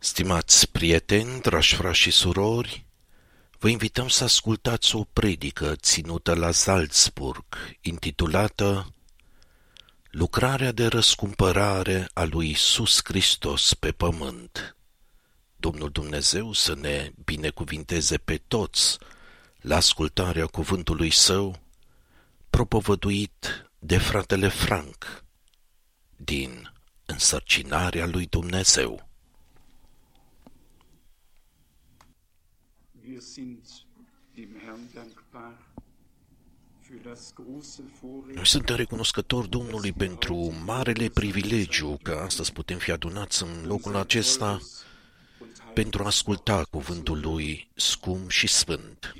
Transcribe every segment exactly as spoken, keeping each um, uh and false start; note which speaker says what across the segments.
Speaker 1: Stimați prieteni, dragi frați și surori, vă invităm să ascultați o predică ținută la Salzburg, intitulată Lucrarea de răscumpărare a lui Iisus Hristos pe pământ. Domnul Dumnezeu să ne binecuvinteze pe toți la ascultarea cuvântului Său, propovăduit de fratele Frank, din Însărcinarea lui Dumnezeu. Noi suntem recunoscători Domnului pentru marele privilegiu că astăzi putem fi adunați în locul acesta pentru a asculta cuvântul Lui scump și sfânt.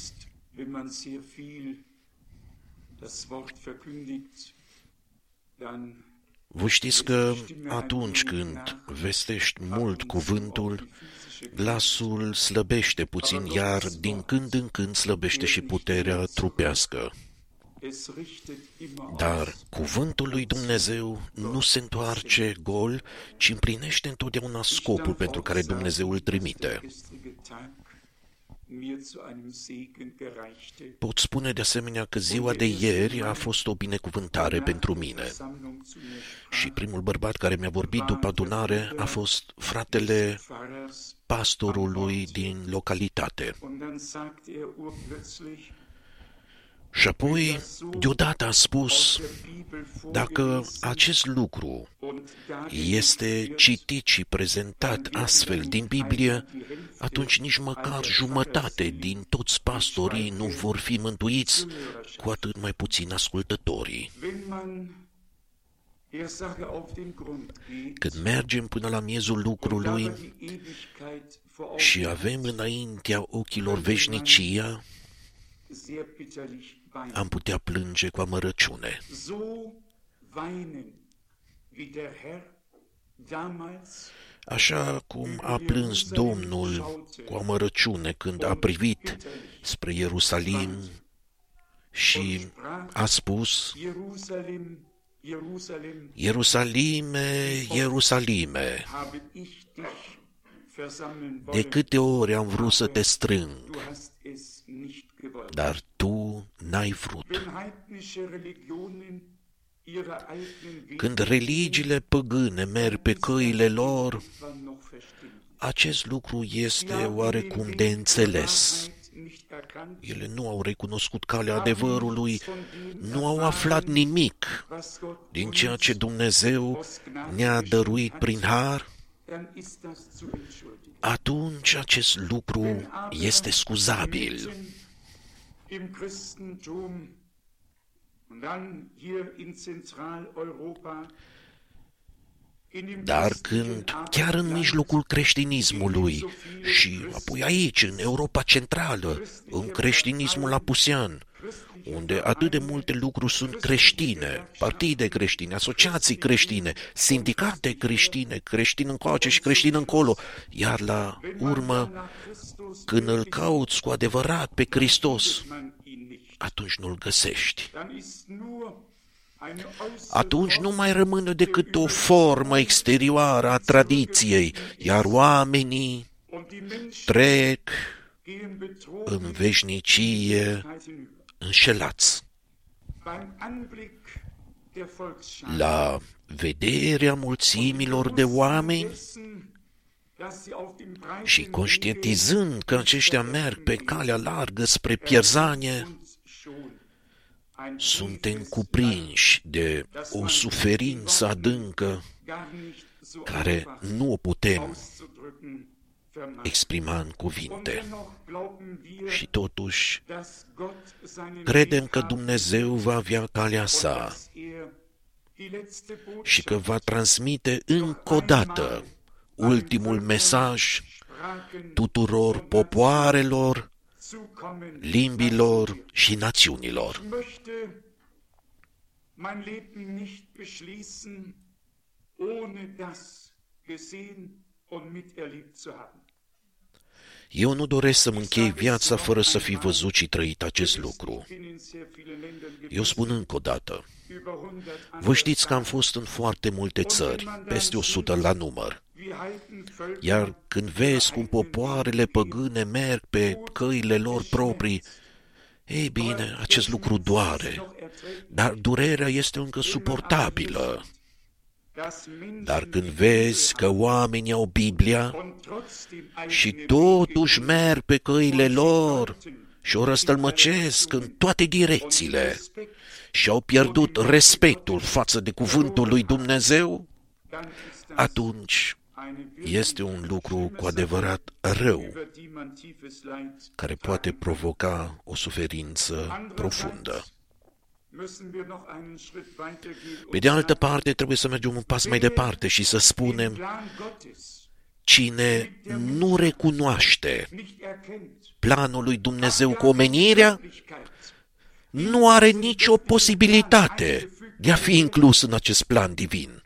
Speaker 1: Vă știți că atunci când vestești mult cuvântul, glasul slăbește puțin, iar din când în când slăbește și puterea trupească. Dar cuvântul lui Dumnezeu nu se întoarce gol, ci împlinește întotdeauna scopul pentru care Dumnezeu îl trimite. Pot spune de asemenea că ziua de ieri a fost o binecuvântare pentru mine. Și primul bărbat care mi-a vorbit după adunare a fost fratele pastorului din localitate. Și apoi, deodată a spus, dacă acest lucru este citit și prezentat astfel din Biblie, atunci nici măcar jumătate din toți pastorii nu vor fi mântuiți, cu atât mai puțin ascultătorii. Când mergem până la miezul lucrului și avem înaintea ochilor veșnicia, am putea plânge cu amărăciune. Așa cum a plâns Domnul cu amărăciune când a privit spre Ierusalim și a spus: Ierusalime, Ierusalime, de câte ori am vrut să te strâng, dar tu n-ai vrut. Când religiile păgâne merg pe căile lor, acest lucru este oarecum de înțeles. Ele nu au recunoscut calea adevărului, nu au aflat nimic din ceea ce Dumnezeu ne-a dăruit prin har. Atunci acest lucru este scuzabil. Dar când, chiar în mijlocul creștinismului și apoi aici, în Europa Centrală, în creștinismul apusean, unde atât de multe lucruri sunt creștine, partide creștine, asociații creștine, sindicate creștine, creștini încoace și creștini încolo, iar la urmă, când îl cauți cu adevărat pe Hristos, atunci nu-l găsești. Atunci nu mai rămâne decât o formă exterioară a tradiției, iar oamenii trec în veșnicie înșelați. La vederea mulțimilor de oameni și conștientizând că aceștia merg pe calea largă spre pierzanie, suntem cuprinși de o suferință adâncă care nu o putem exprima în cuvinte. Și totuși, credem că Dumnezeu va avea calea sa și că va transmite încă o dată ultimul mesaj tuturor popoarelor, limbilor și națiunilor. Eu nu doresc să-mi închei viața fără să fi văzut și trăit acest lucru. Eu spun încă o dată, vă știți că am fost în foarte multe țări, peste o sută la număr. Iar când vezi cum popoarele păgâne merg pe căile lor proprii, ei bine, acest lucru doare, dar durerea este încă suportabilă. Dar când vezi că oamenii au Biblia și totuși merg pe căile lor și o răstălmăcesc în toate direcțiile și au pierdut respectul față de cuvântul lui Dumnezeu, atunci este un lucru cu adevărat rău, care poate provoca o suferință profundă. Pe de altă parte, trebuie să mergem un pas mai departe și să spunem, cine nu recunoaște planul lui Dumnezeu cu omenirea, nu are nicio posibilitate de a fi inclus în acest plan divin.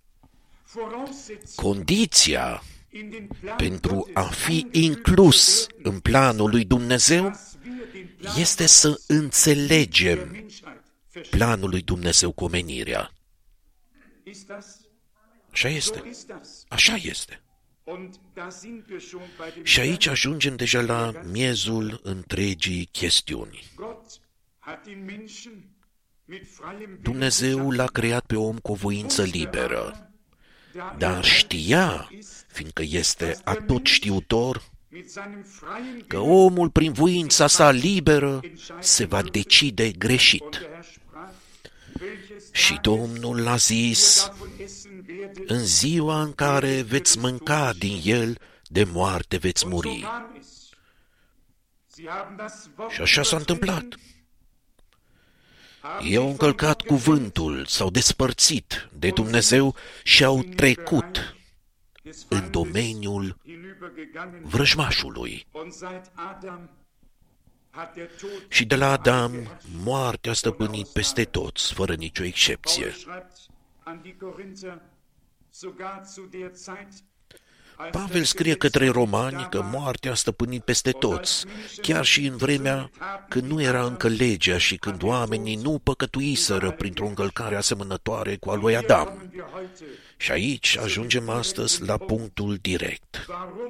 Speaker 1: Condiția pentru a fi inclus în planul lui Dumnezeu este să înțelegem planul lui Dumnezeu cu omenirea. Așa este. Așa este. Și aici ajungem deja la miezul întregii chestiuni. Dumnezeu l-a creat pe om cu o voință liberă, dar știa, fiindcă este atotștiutor, că omul prin voința sa liberă se va decide greșit. Și Domnul a zis, în ziua în care veți mânca din el, de moarte veți muri. Și așa s-a întâmplat. Ei au încălcat cuvântul, s-au despărțit de Dumnezeu și au trecut în domeniul vrăjmașului. Și de la Adam, moartea a stăpânit peste toți, fără nicio excepție. Pavel scrie către romani că moartea a stăpânit peste toți, chiar și în vremea când nu era încă legea și când oamenii nu păcătuiseră printr-o încălcare asemănătoare cu a lui Adam. Și aici ajungem astăzi la punctul direct.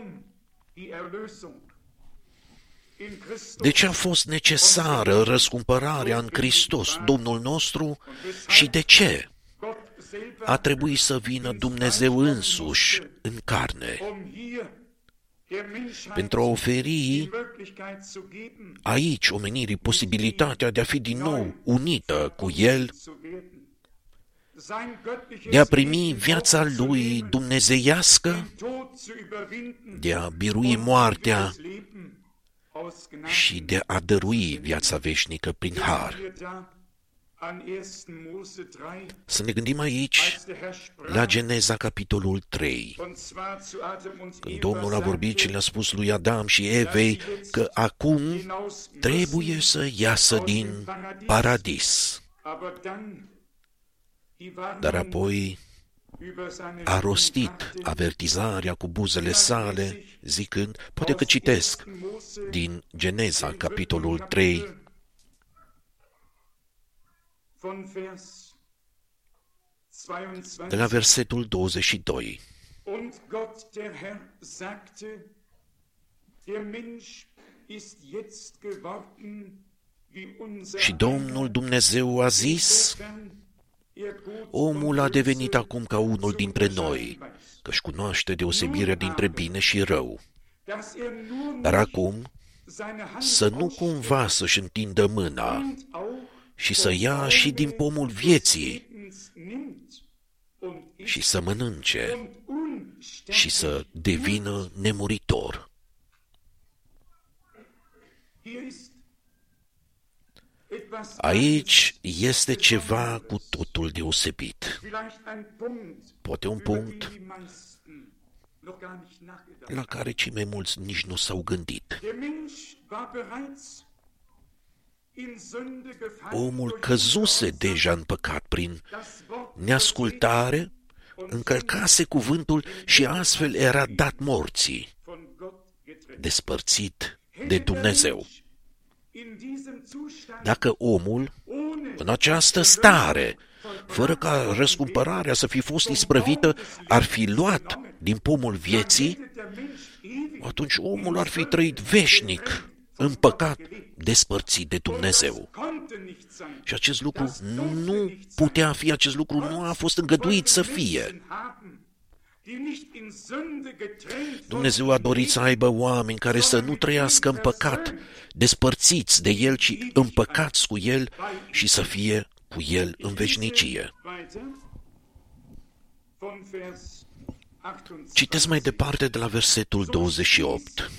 Speaker 1: De ce a fost necesară răscumpărarea în Hristos, Domnul nostru, și de ce a trebuit să vină Dumnezeu însuși în carne, pentru a oferi aici omenirii posibilitatea de a fi din nou unită cu El, de a primi viața Lui dumnezeiască, de a birui moartea și de a dărui viața veșnică prin har. Să ne gândim aici la Geneza, capitolul trei, când Domnul a vorbit și le-a spus lui Adam și Evei că acum trebuie să iasă din paradis. Dar apoi a rostit avertizarea cu buzele sale, zicând, poate că citesc din Geneza, capitolul trei, de la versetul douăzeci și doi. Și Domnul Dumnezeu a zis, omul a devenit acum ca unul dintre noi, că-și cunoaște deosebirea dintre bine și rău. Dar acum, să nu cumva să-și întindă mâna și să ia și din pomul vieții și să mănânce și să devină nemuritor. Aici este ceva cu totul deosebit. Poate un punct la care cei mai mulți nici nu s-au gândit. Omul căzuse deja în păcat prin neascultare, încălcase cuvântul și astfel era dat morții, despărțit de Dumnezeu. Dacă omul, în această stare, fără ca răscumpărarea să fi fost isprăvită, ar fi luat din pomul vieții, atunci omul ar fi trăit veșnic în păcat, despărțit de Dumnezeu. Și acest lucru nu putea fi, acest lucru nu a fost îngăduit să fie. Dumnezeu a dorit să aibă oameni care să nu trăiască în păcat, despărțiți de El, ci împăcați cu El și să fie cu El în veșnicie. Citesc mai departe de la versetul douăzeci și opt.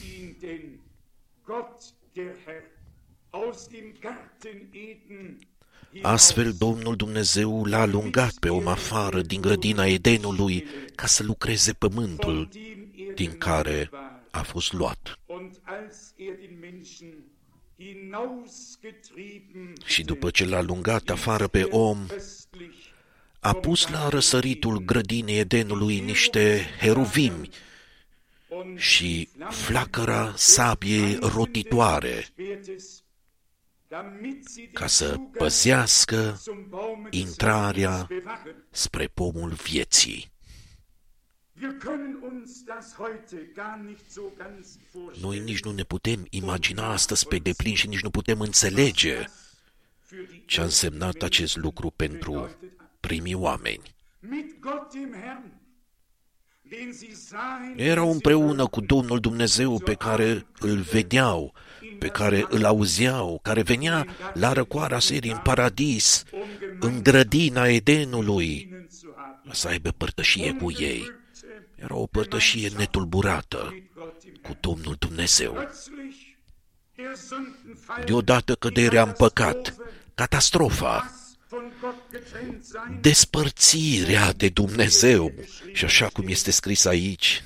Speaker 1: Astfel, Domnul Dumnezeu l-a alungat pe om afară din grădina Edenului ca să lucreze pământul din care a fost luat. Și după ce l-a alungat afară pe om, a pus la răsăritul grădinii Edenului niște heruvimi și flacăra sabiei rotitoare, ca să păzească intrarea spre pomul vieții. Noi nici nu ne putem imagina astăzi pe deplin și nici nu putem înțelege ce a însemnat acest lucru pentru primii oameni. Erau împreună cu Domnul Dumnezeu pe care îl vedeau, pe care îl auzeau, care venea la răcoarea serii în paradis, în grădina Edenului, să aibă părtășie cu ei. Era o părtășie netulburată cu Domnul Dumnezeu. Deodată căderea în păcat, catastrofa, despărțirea de Dumnezeu. Și așa cum este scris aici,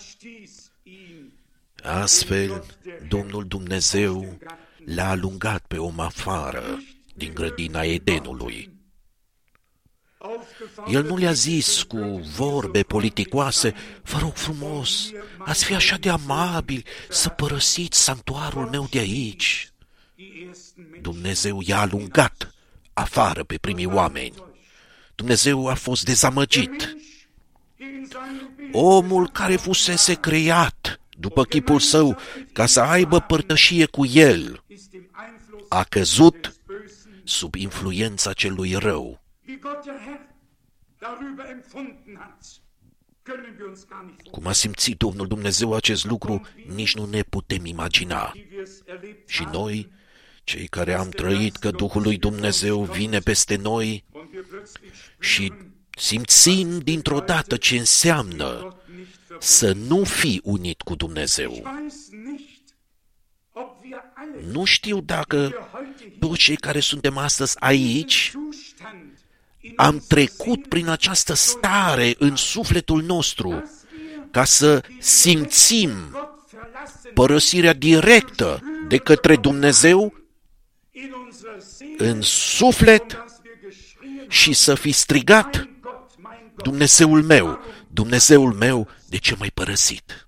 Speaker 1: astfel Domnul Dumnezeu l-a alungat pe om afară din grădina Edenului. El nu le-a zis cu vorbe politicoase: vă rog frumos, ați fi așa de amabili să părăsiți sanctuarul meu de aici. Dumnezeu i-a alungat afară pe primii oameni. Dumnezeu a fost dezamăgit. Omul care fusese creat după chipul său ca să aibă părtășie cu el a căzut sub influența celui rău. Cum a simțit Domnul Dumnezeu acest lucru, nici nu ne putem imagina. Și noi, cei care am trăit că Duhul lui Dumnezeu vine peste noi și simțim dintr-o dată ce înseamnă să nu fii unit cu Dumnezeu. Nu știu dacă toți cei care suntem astăzi aici am trecut prin această stare în sufletul nostru ca să simțim părăsirea directă de către Dumnezeu în suflet și să fi strigat: Dumnezeul meu, Dumnezeul meu, de ce m-ai părăsit?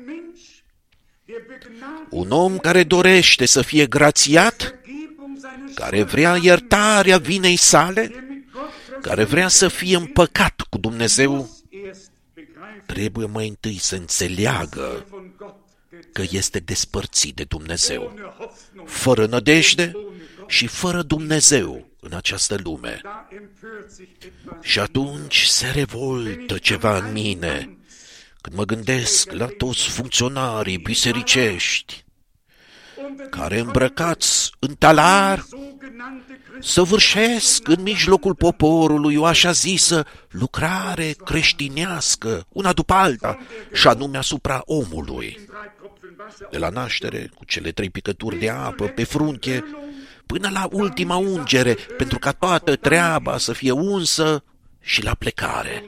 Speaker 1: Un om care dorește să fie grațiat, care vrea iertarea vinei sale, care vrea să fie împăcat cu Dumnezeu, trebuie mai întâi să înțeleagă că este despărțit de Dumnezeu, fără nădejde și fără Dumnezeu în această lume. Și atunci se revoltă ceva în mine când mă gândesc la toți funcționarii bisericești care, îmbrăcați în talar, săvârșesc în mijlocul poporului o așa zisă lucrare creștinească, una după alta, și anume asupra omului. De la naștere, cu cele trei picături de apă pe frunte, până la ultima ungere, pentru ca toată treaba să fie unsă, și la plecare.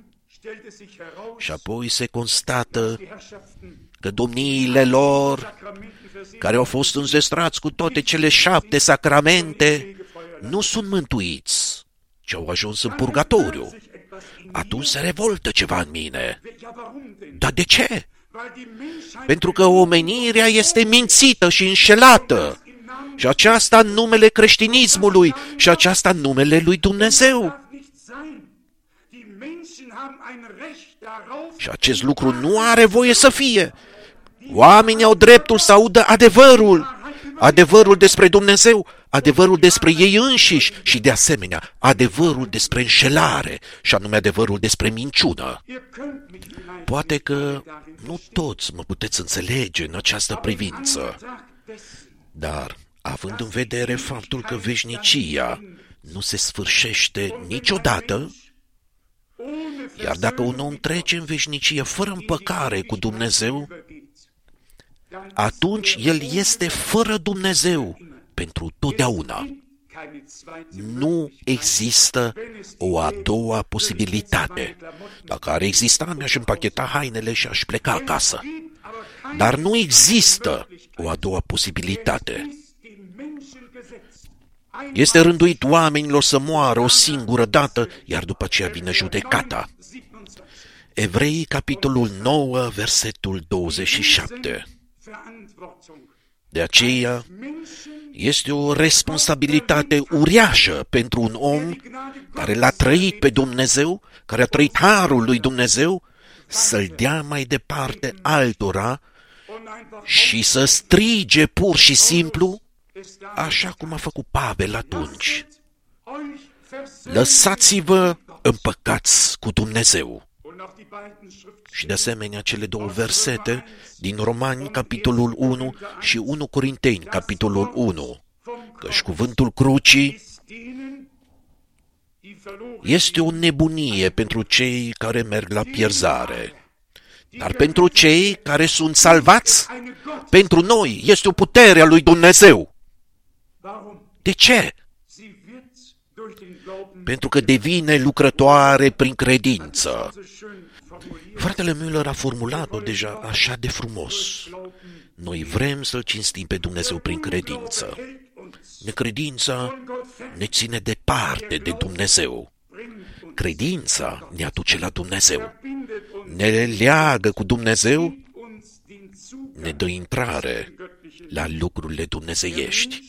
Speaker 1: Și apoi se constată că domniile lor, care au fost înzestrați cu toate cele șapte sacramente, nu sunt mântuiți, ci au ajuns în purgatoriu. Atunci se revoltă ceva în mine. Dar de ce? Pentru că omenirea este mințită și înșelată. Și aceasta în numele creștinismului și aceasta în numele lui Dumnezeu. Și acest lucru nu are voie să fie. Oamenii au dreptul să audă adevărul, adevărul despre Dumnezeu, adevărul despre ei înșiși și, de asemenea, adevărul despre înșelare, și anume adevărul despre minciună. Poate că nu toți mă puteți înțelege în această privință, dar, având în vedere faptul că veșnicia nu se sfârșește niciodată, iar dacă un om trece în veșnicie fără împăcare cu Dumnezeu, atunci el este fără Dumnezeu pentru totdeauna. Nu există o a doua posibilitate. Dacă ar exista, mi-aș împacheta hainele și aș pleca acasă. Dar nu există o a doua posibilitate. Este rânduit oamenilor să moară o singură dată, iar după aceea vine judecata. Evrei, capitolul nouă, versetul douăzeci și șapte. De aceea, este o responsabilitate uriașă pentru un om care l-a trăit pe Dumnezeu, care a trăit harul lui Dumnezeu, să-l dea mai departe altora și să strige pur și simplu, așa cum a făcut Pavel atunci: lăsați-vă împăcați cu Dumnezeu. Și de asemenea cele două versete din Romani, capitolul unu și unu Corinteni, capitolul unu, căci cuvântul crucii este o nebunie pentru cei care merg la pierzare, dar pentru cei care sunt salvați, pentru noi este o putere a lui Dumnezeu. De ce? Pentru că devine lucrătoare prin credință. Fratele Müller a formulat-o deja așa de frumos. Noi vrem să-L cinstim pe Dumnezeu prin credință. Necredința ne ține departe de Dumnezeu. Credința ne aduce la Dumnezeu. Ne leagă cu Dumnezeu, ne dă intrare la lucrurile dumnezeiești.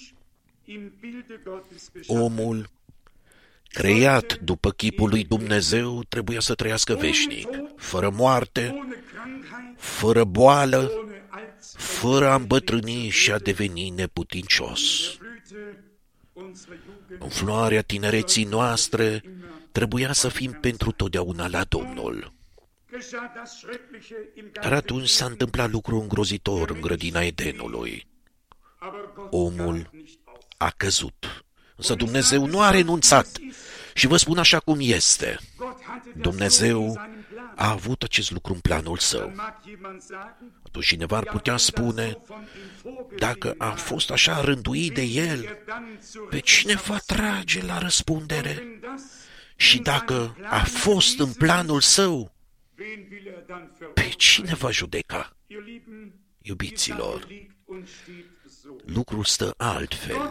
Speaker 1: Omul creat după chipul lui Dumnezeu trebuia să trăiască veșnic, fără moarte, fără boală, fără a îmbătrâni și a deveni neputincios. În floarea tinereții noastre trebuia să fim pentru totdeauna la Domnul. Dar atunci s-a întâmplat lucru îngrozitor în grădina Edenului. Omul a căzut. Însă Dumnezeu nu a renunțat. Și vă spun așa cum este. Dumnezeu a avut acest lucru în planul său. Atunci cineva ar putea spune, dacă a fost așa rânduit de El, pe cine va trage la răspundere? Și dacă a fost în planul său, pe cine va judeca? Iubiților, lucrul stă altfel.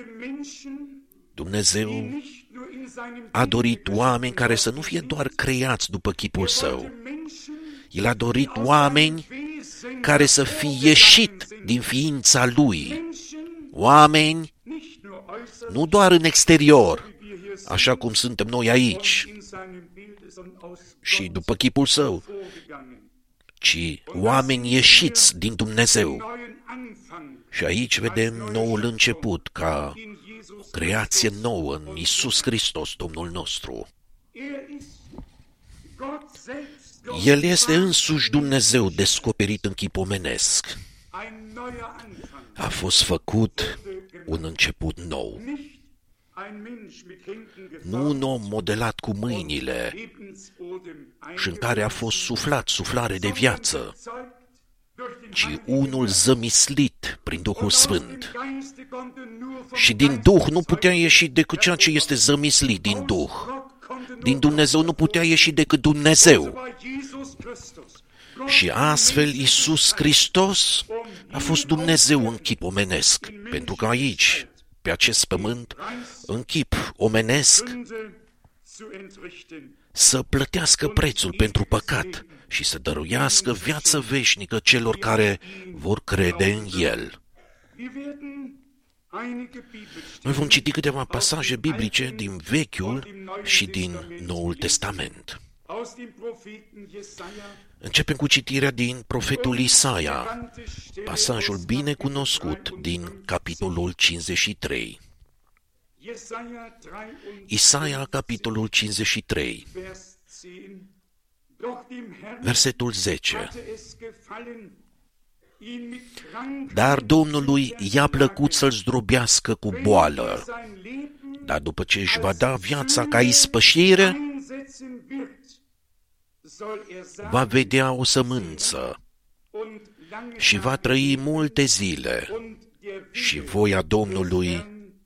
Speaker 1: Dumnezeu a dorit oameni care să nu fie doar creați după chipul său. El a dorit oameni care să fie ieșit din ființa Lui. Oameni nu doar în exterior, așa cum suntem noi aici, și după chipul său, ci oameni ieșiți din Dumnezeu. Și aici vedem noul început, ca o creație nouă în Iisus Hristos, Domnul nostru. El este însuși Dumnezeu descoperit în chip omenesc. A fost făcut un început nou. Nu un om modelat cu mâinile și în care a fost suflat suflare de viață, ci unul zămislit prin Duhul Sfânt. Și din Duh nu putea ieși decât ceea ce este zămislit din Duh. Din Dumnezeu nu putea ieși decât Dumnezeu. Și astfel Iisus Hristos a fost Dumnezeu în chip omenesc, pentru că aici, pe acest pământ, în chip omenesc, să plătească prețul pentru păcat și să dăruiască viață veșnică celor care vor crede în El. Noi vom citi câteva pasaje biblice din Vechiul și din Noul Testament. Începem cu citirea din profetul Isaia, pasajul bine cunoscut din capitolul cincizeci și trei. Isaia, capitolul cincizeci și trei, versetul zece. Dar Domnului i-a plăcut să-l zdrobească cu boală, dar după ce își va da viața ca ispășire, va vedea o sămânță și va trăi multe zile și voia Domnului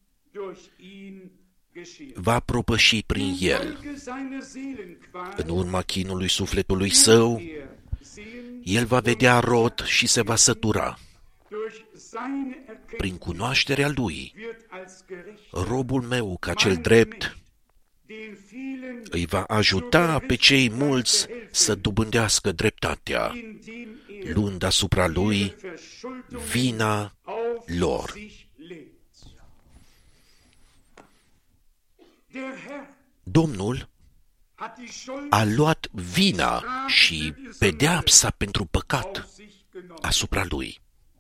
Speaker 1: va propăși prin el. În urma chinului sufletului său, el va vedea rod și se va sătura. Prin cunoașterea lui, robul meu ca cel drept îi va ajuta pe cei mulți să dobândească dreptatea, luând asupra lui vina lor. Domnul a luat vina și pedeapsa pentru păcat asupra lui.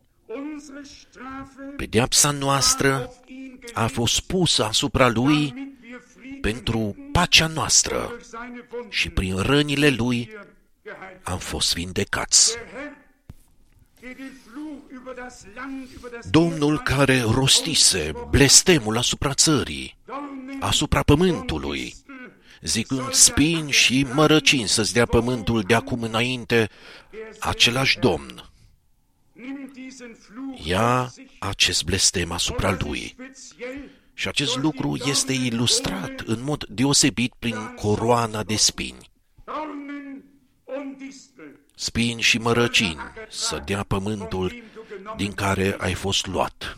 Speaker 1: Pedeapsa noastră a fost pusă asupra lui pentru pacea noastră și prin rănile lui am fost vindecați. Domnul care rostise blestemul asupra țării, asupra pământului, zicând spini și mărăcini să-ți dea pământul de acum înainte, același Domn ia acest blestem asupra lui. Și acest lucru este ilustrat în mod deosebit prin coroana de spini. Spini și mărăcini să dea pământul din care ai fost luat.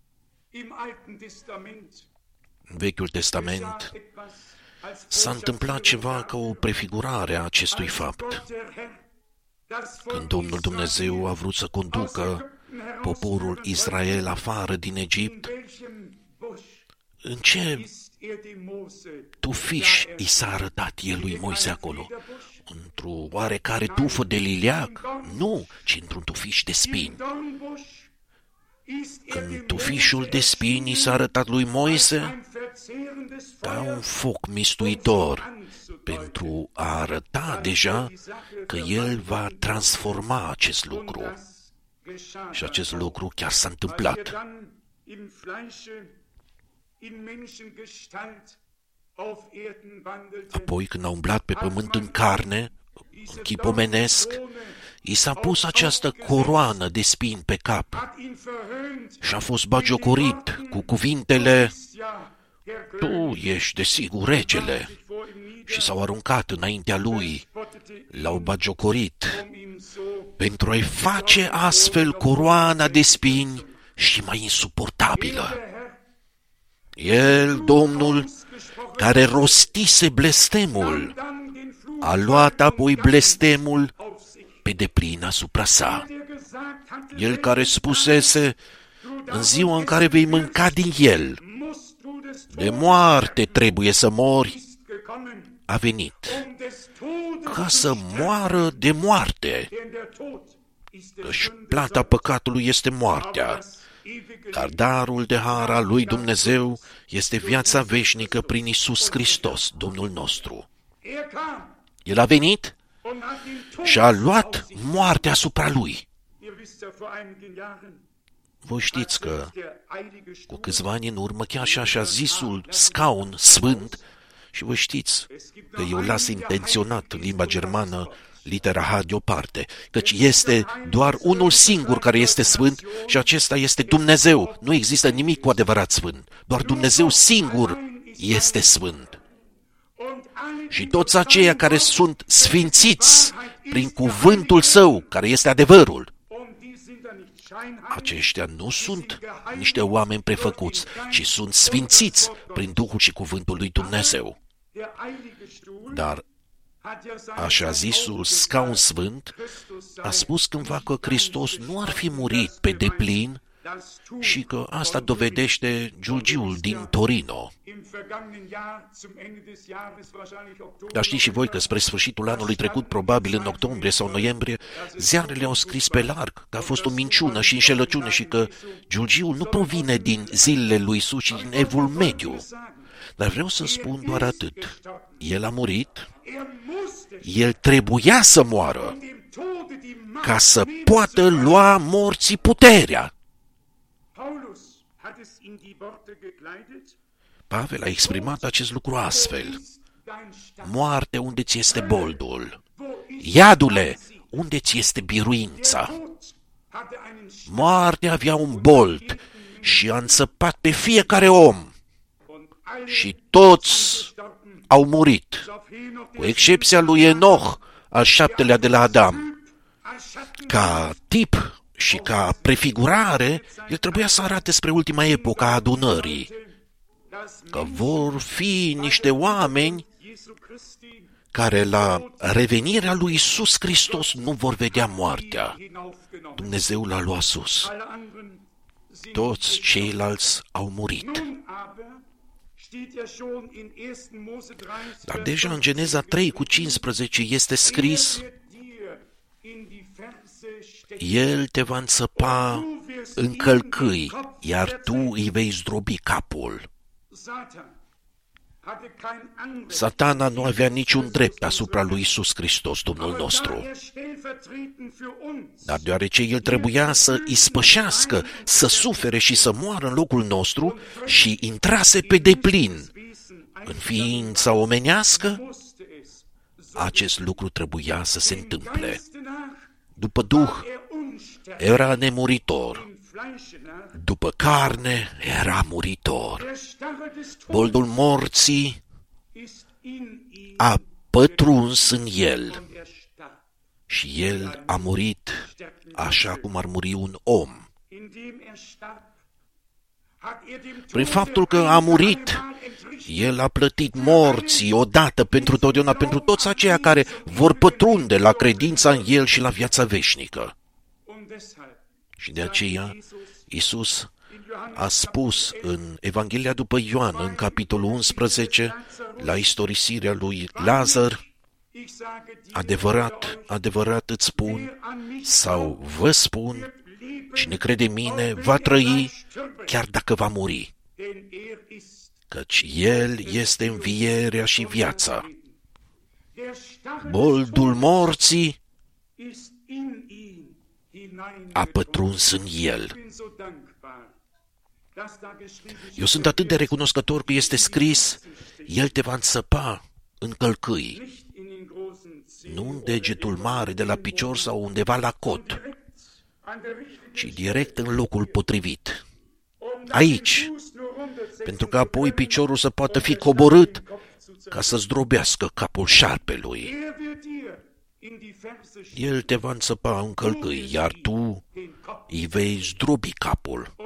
Speaker 1: În Vechiul Testament s-a întâmplat ceva ca o prefigurare a acestui fapt. Când Domnul Dumnezeu a vrut să conducă poporul Israel afară din Egipt, în ce tufiș i s-a arătat el lui Moise acolo? Într-o oarecare tufă de liliac? Nu, ci într-un tufiș de spini. În tufișul de spini i s-a arătat lui Moise ca un foc mistuitor, pentru a arăta deja că el va transforma acest lucru. Și acest lucru chiar s-a întâmplat. Apoi, când a umblat pe pământ în carne, în chip omenesc, i s-a pus această coroană de spini pe cap și a fost bagiocorit cu cuvintele: tu ești desigur regele. Și s-au aruncat înaintea lui, l-au bagiocorit, pentru a-i face astfel coroana de spini și mai insuportabilă. El, Domnul, care rostise blestemul, a luat apoi blestemul pe deplin asupra sa. El care spusese: în ziua în care vei mânca din el, de moarte trebuie să mori, a venit ca să moară de moarte, căci plata păcatului este moartea, dar darul de har al lui Dumnezeu este viața veșnică prin Iisus Hristos, Domnul nostru. El a venit și a luat moartea asupra lui. Voi știți că cu câțiva ani în urmă, chiar și așa zisul scaun sfânt, și voi știți că eu las intenționat în limba germană litera H deoparte, căci este doar unul singur care este sfânt și acesta este Dumnezeu. Nu există nimic cu adevărat sfânt. Doar Dumnezeu singur este sfânt. Și toți aceia care sunt sfințiți prin cuvântul Său, care este adevărul, aceștia nu sunt niște oameni prefăcuți, ci sunt sfințiți prin Duhul și cuvântul lui Dumnezeu. Dar așa zisul scaun sfânt a spus cândva că Hristos nu ar fi murit pe deplin și că asta dovedește giulgiul din Torino. Dar știți și voi că spre sfârșitul anului trecut, probabil în octombrie sau noiembrie, ziarele au scris pe larg că a fost o minciună și înșelăciune și că giulgiul nu provine din zilele lui Iisus, ci din Evul Mediu. Dar vreau să spun doar atât. El a murit, el trebuia să moară, ca să poată lua morții puterea. Pavel a exprimat acest lucru astfel. Moarte, unde ți este boldul? Iadule, unde ți este biruința? Moartea avea un bold și a înțăpat pe fiecare om. Și toți au murit, cu excepția lui Enoch, al șaptelea de la Adam. Ca tip și ca prefigurare, el trebuia să arate spre ultima epocă a adunării, că vor fi niște oameni care la revenirea lui Iisus Hristos nu vor vedea moartea. Dumnezeu l-a luat sus. Toți ceilalți au murit. Dar deja în Geneza trei cu cincisprezece este scris: El te va înțăpa în călcâi, iar tu îi vei zdrobi capul. Satana nu avea niciun drept asupra lui Iisus Hristos, Domnul nostru. Dar deoarece El trebuia să ispășească, să sufere și să moară în locul nostru și intrase pe deplin în ființa omenească, acest lucru trebuia să se întâmple. După Duh era nemuritor, după carne era muritor. Boldul morții a pătruns în el și el a murit așa cum ar muri un om. Prin faptul că a murit, el a plătit morții odată pentru totdeauna pentru toți aceia care vor pătrunde la credința în el și la viața veșnică. Și de aceea Iisus a spus în Evanghelia după Ioan, în capitolul unsprezece, la istorisirea lui Lazar: Adevărat, adevărat îți spun, sau vă spun, cine crede în mine va trăi, chiar dacă va muri. Căci El este învierea și viața. Boldul morții a pătruns în El. Eu sunt atât de recunoscător că este scris: El te va înțăpa în călcâi, nu în degetul mare de la picior sau undeva la cot, ci direct în locul potrivit, aici, pentru că apoi piciorul să poată fi coborât ca să zdrobească capul șarpelui. El te va înțăpa în călcâi, iar tu îi vei zdrobi capul.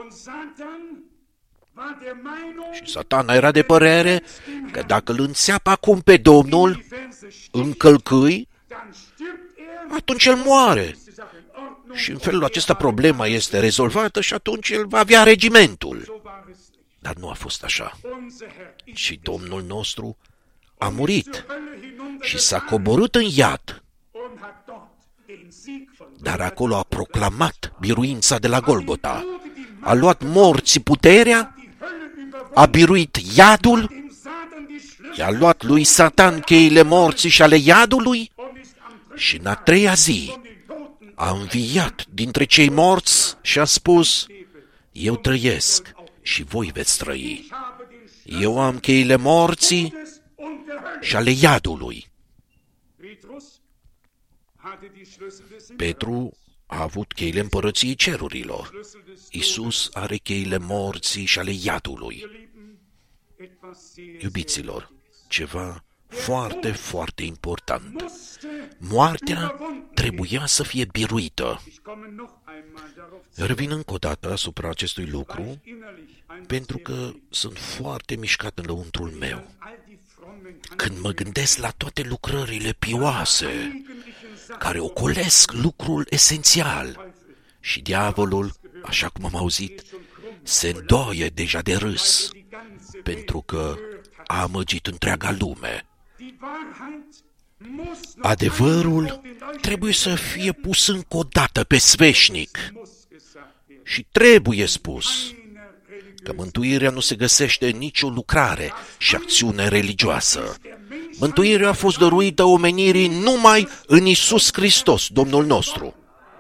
Speaker 1: Și Satana era de părere că dacă îl înțeapă acum pe Domnul în călcâi, atunci el moare. Și în felul acesta problema este rezolvată și atunci el va avea regimentul. Dar nu a fost așa. Și Domnul nostru a murit și s-a coborât în iad. Dar acolo a proclamat biruința de la Golgota. A luat morții puterea, a biruit iadul, i-a luat lui Satan cheile morții și ale iadului și în a treia zi a înviat dintre cei morți și a spus: Eu trăiesc și voi veți trăi. Eu am cheile morții și ale iadului. Petru a avut cheile împărăției cerurilor. Iisus are cheile morții și ale iadului. Iubiților, ceva foarte, foarte important. Moartea trebuia să fie biruită. Revin încă o dată asupra acestui lucru, pentru că sunt foarte mișcat în lăuntrul meu. Când mă gândesc la toate lucrările pioase, care ocolesc lucrul esențial, și diavolul așa cum am auzit, se îndoie deja de râs, pentru că a amăgit întreaga lume. Adevărul trebuie să fie pus încă o dată pe sfeșnic și trebuie spus că mântuirea nu se găsește în nicio lucrare și acțiune religioasă. Mântuirea a fost dăruită omenirii numai în Iisus Hristos, Domnul nostru.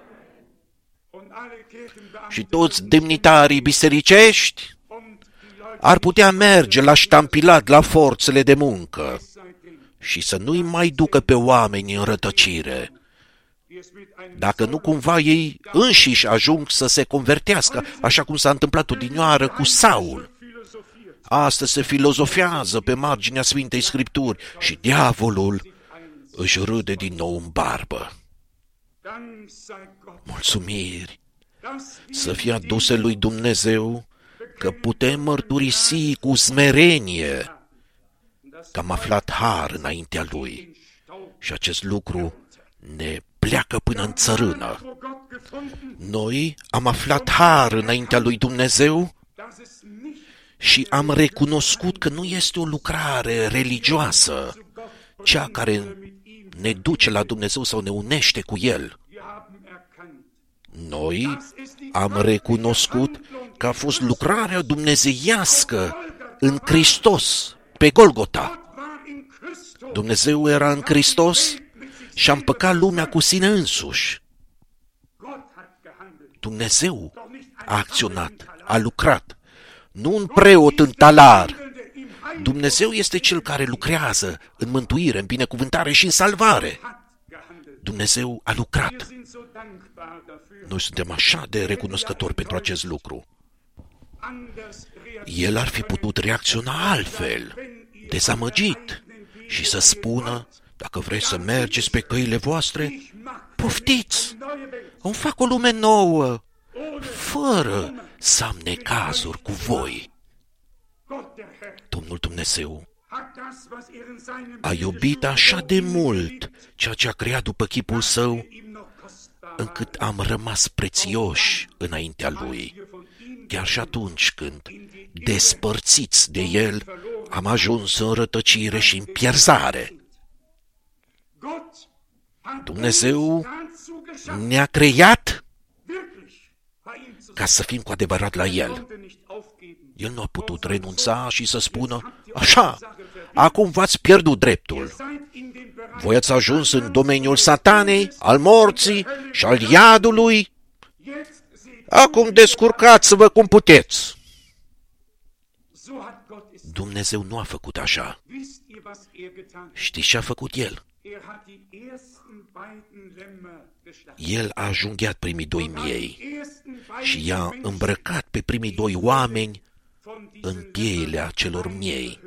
Speaker 1: Și toți demnitarii bisericești ar putea merge la ștampilat la forțele de muncă și să nu-i mai ducă pe oameni în rătăcire, dacă nu cumva ei înșiși ajung să se convertească, așa cum s-a întâmplat odinioară cu Saul. Astăzi se filozofează pe marginea Sfintei Scripturi și diavolul își râde din nou în barbă. Mulțumiri să fie aduse lui Dumnezeu că putem mărturisi cu smerenie că am aflat har înaintea Lui și acest lucru ne pleacă până în țărână. Noi am aflat har înaintea lui Dumnezeu și am recunoscut că nu este o lucrare religioasă, cea care ne duce la Dumnezeu sau ne unește cu El. Noi am recunoscut că a fost lucrarea dumnezeiască în Hristos, pe Golgota. Dumnezeu era în Hristos și a împăcat lumea cu sine însuși. Dumnezeu a acționat, a lucrat, nu un preot în talar. Dumnezeu este Cel care lucrează în mântuire, în binecuvântare și în salvare. Dumnezeu a lucrat. Noi suntem așa de recunoscători pentru acest lucru. El ar fi putut reacționa altfel, dezamăgit, și să spună: dacă vreți să mergeți pe căile voastre, poftiți, îmi fac o lume nouă, fără să am necazuri cu voi. Domnul Dumnezeu a iubit așa de mult ceea ce a creat după chipul Său, încât am rămas prețioși înaintea Lui, chiar și atunci când, despărțiți de El, am ajuns în rătăcire și în pierzare. Dumnezeu ne-a creat ca să fim cu adevărat la El. El nu a putut renunța și să spună: așa, acum v-ați pierdut dreptul. Voi ați ajuns în domeniul satanei, al morții și al iadului. Acum descurcați-vă cum puteți. Dumnezeu nu a făcut așa. Știți ce a făcut El? El a ajunghiat primii doi miei și i-a îmbrăcat pe primii doi oameni în pielea celor miei.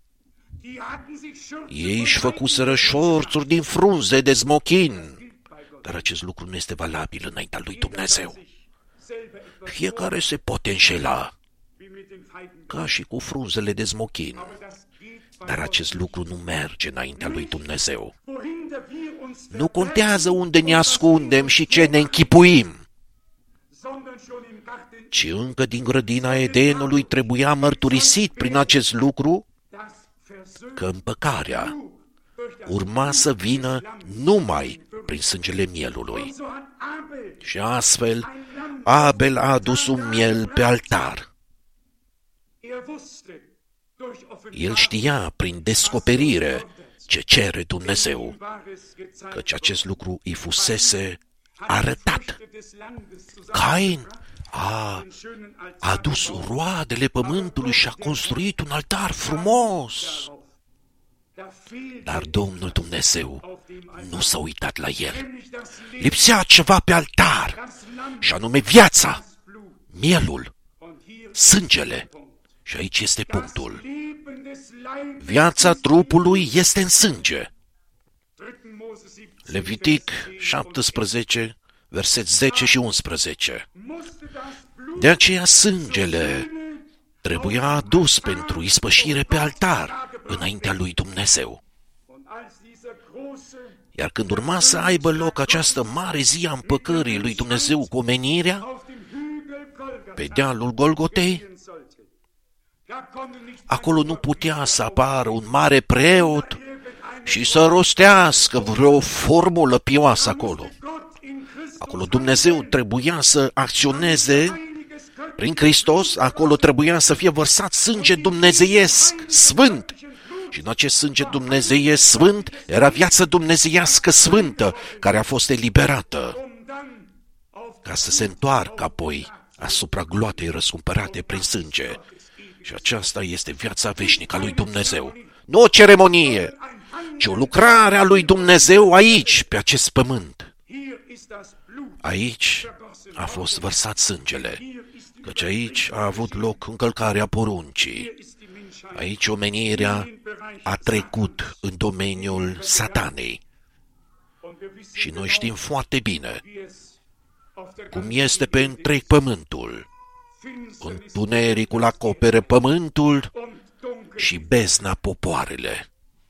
Speaker 1: Ei își făcuseră șorțuri din frunze de smochin, dar acest lucru nu este valabil înaintea lui Dumnezeu. Fiecare se poate înșela, ca și cu frunzele de smochin, dar acest lucru nu merge înaintea lui Dumnezeu. Nu contează unde ne ascundem și ce ne închipuim, ci încă din grădina Edenului trebuia mărturisit prin acest lucru că împăcarea urma să vină numai prin sângele mielului. Și astfel, Abel a adus un miel pe altar. El știa prin descoperire ce cere Dumnezeu, căci acest lucru îi fusese arătat. Cain a adus roadele pământului și a construit un altar frumos. Dar Domnul Dumnezeu nu s-a uitat la el. Lipsea ceva pe altar, și anume viața, mielul, sângele. Și aici este punctul. Viața trupului este în sânge. Levitic șaptesprezece, verset zece și unsprezece. De aceea sângele trebuia adus pentru ispășire pe altar înaintea lui Dumnezeu. Iar când urma să aibă loc această mare zi a împăcării lui Dumnezeu cu omenirea, pe dealul Golgotei. Acolo nu putea să apară un mare preot și să rostească vreo formulă pioasă acolo. Acolo Dumnezeu trebuia să acționeze prin Hristos, acolo trebuia să fie vărsat sânge dumnezeiesc, sfânt. Și în acest sânge dumnezeiesc sfânt era viața dumnezeiască sfântă, care a fost eliberată, ca să se întoarcă apoi asupra gloatei răscumpărate prin sânge. Și aceasta este viața veșnică a lui Dumnezeu. Nu o ceremonie, ci o lucrare a lui Dumnezeu aici, pe acest pământ. Aici a fost vărsat sângele, căci aici a avut loc încălcarea poruncii. Aici omenirea a trecut în domeniul satanei. Și noi știm foarte bine cum este pe întreg pământul. Întunericul acopere pământul și bezna popoarele.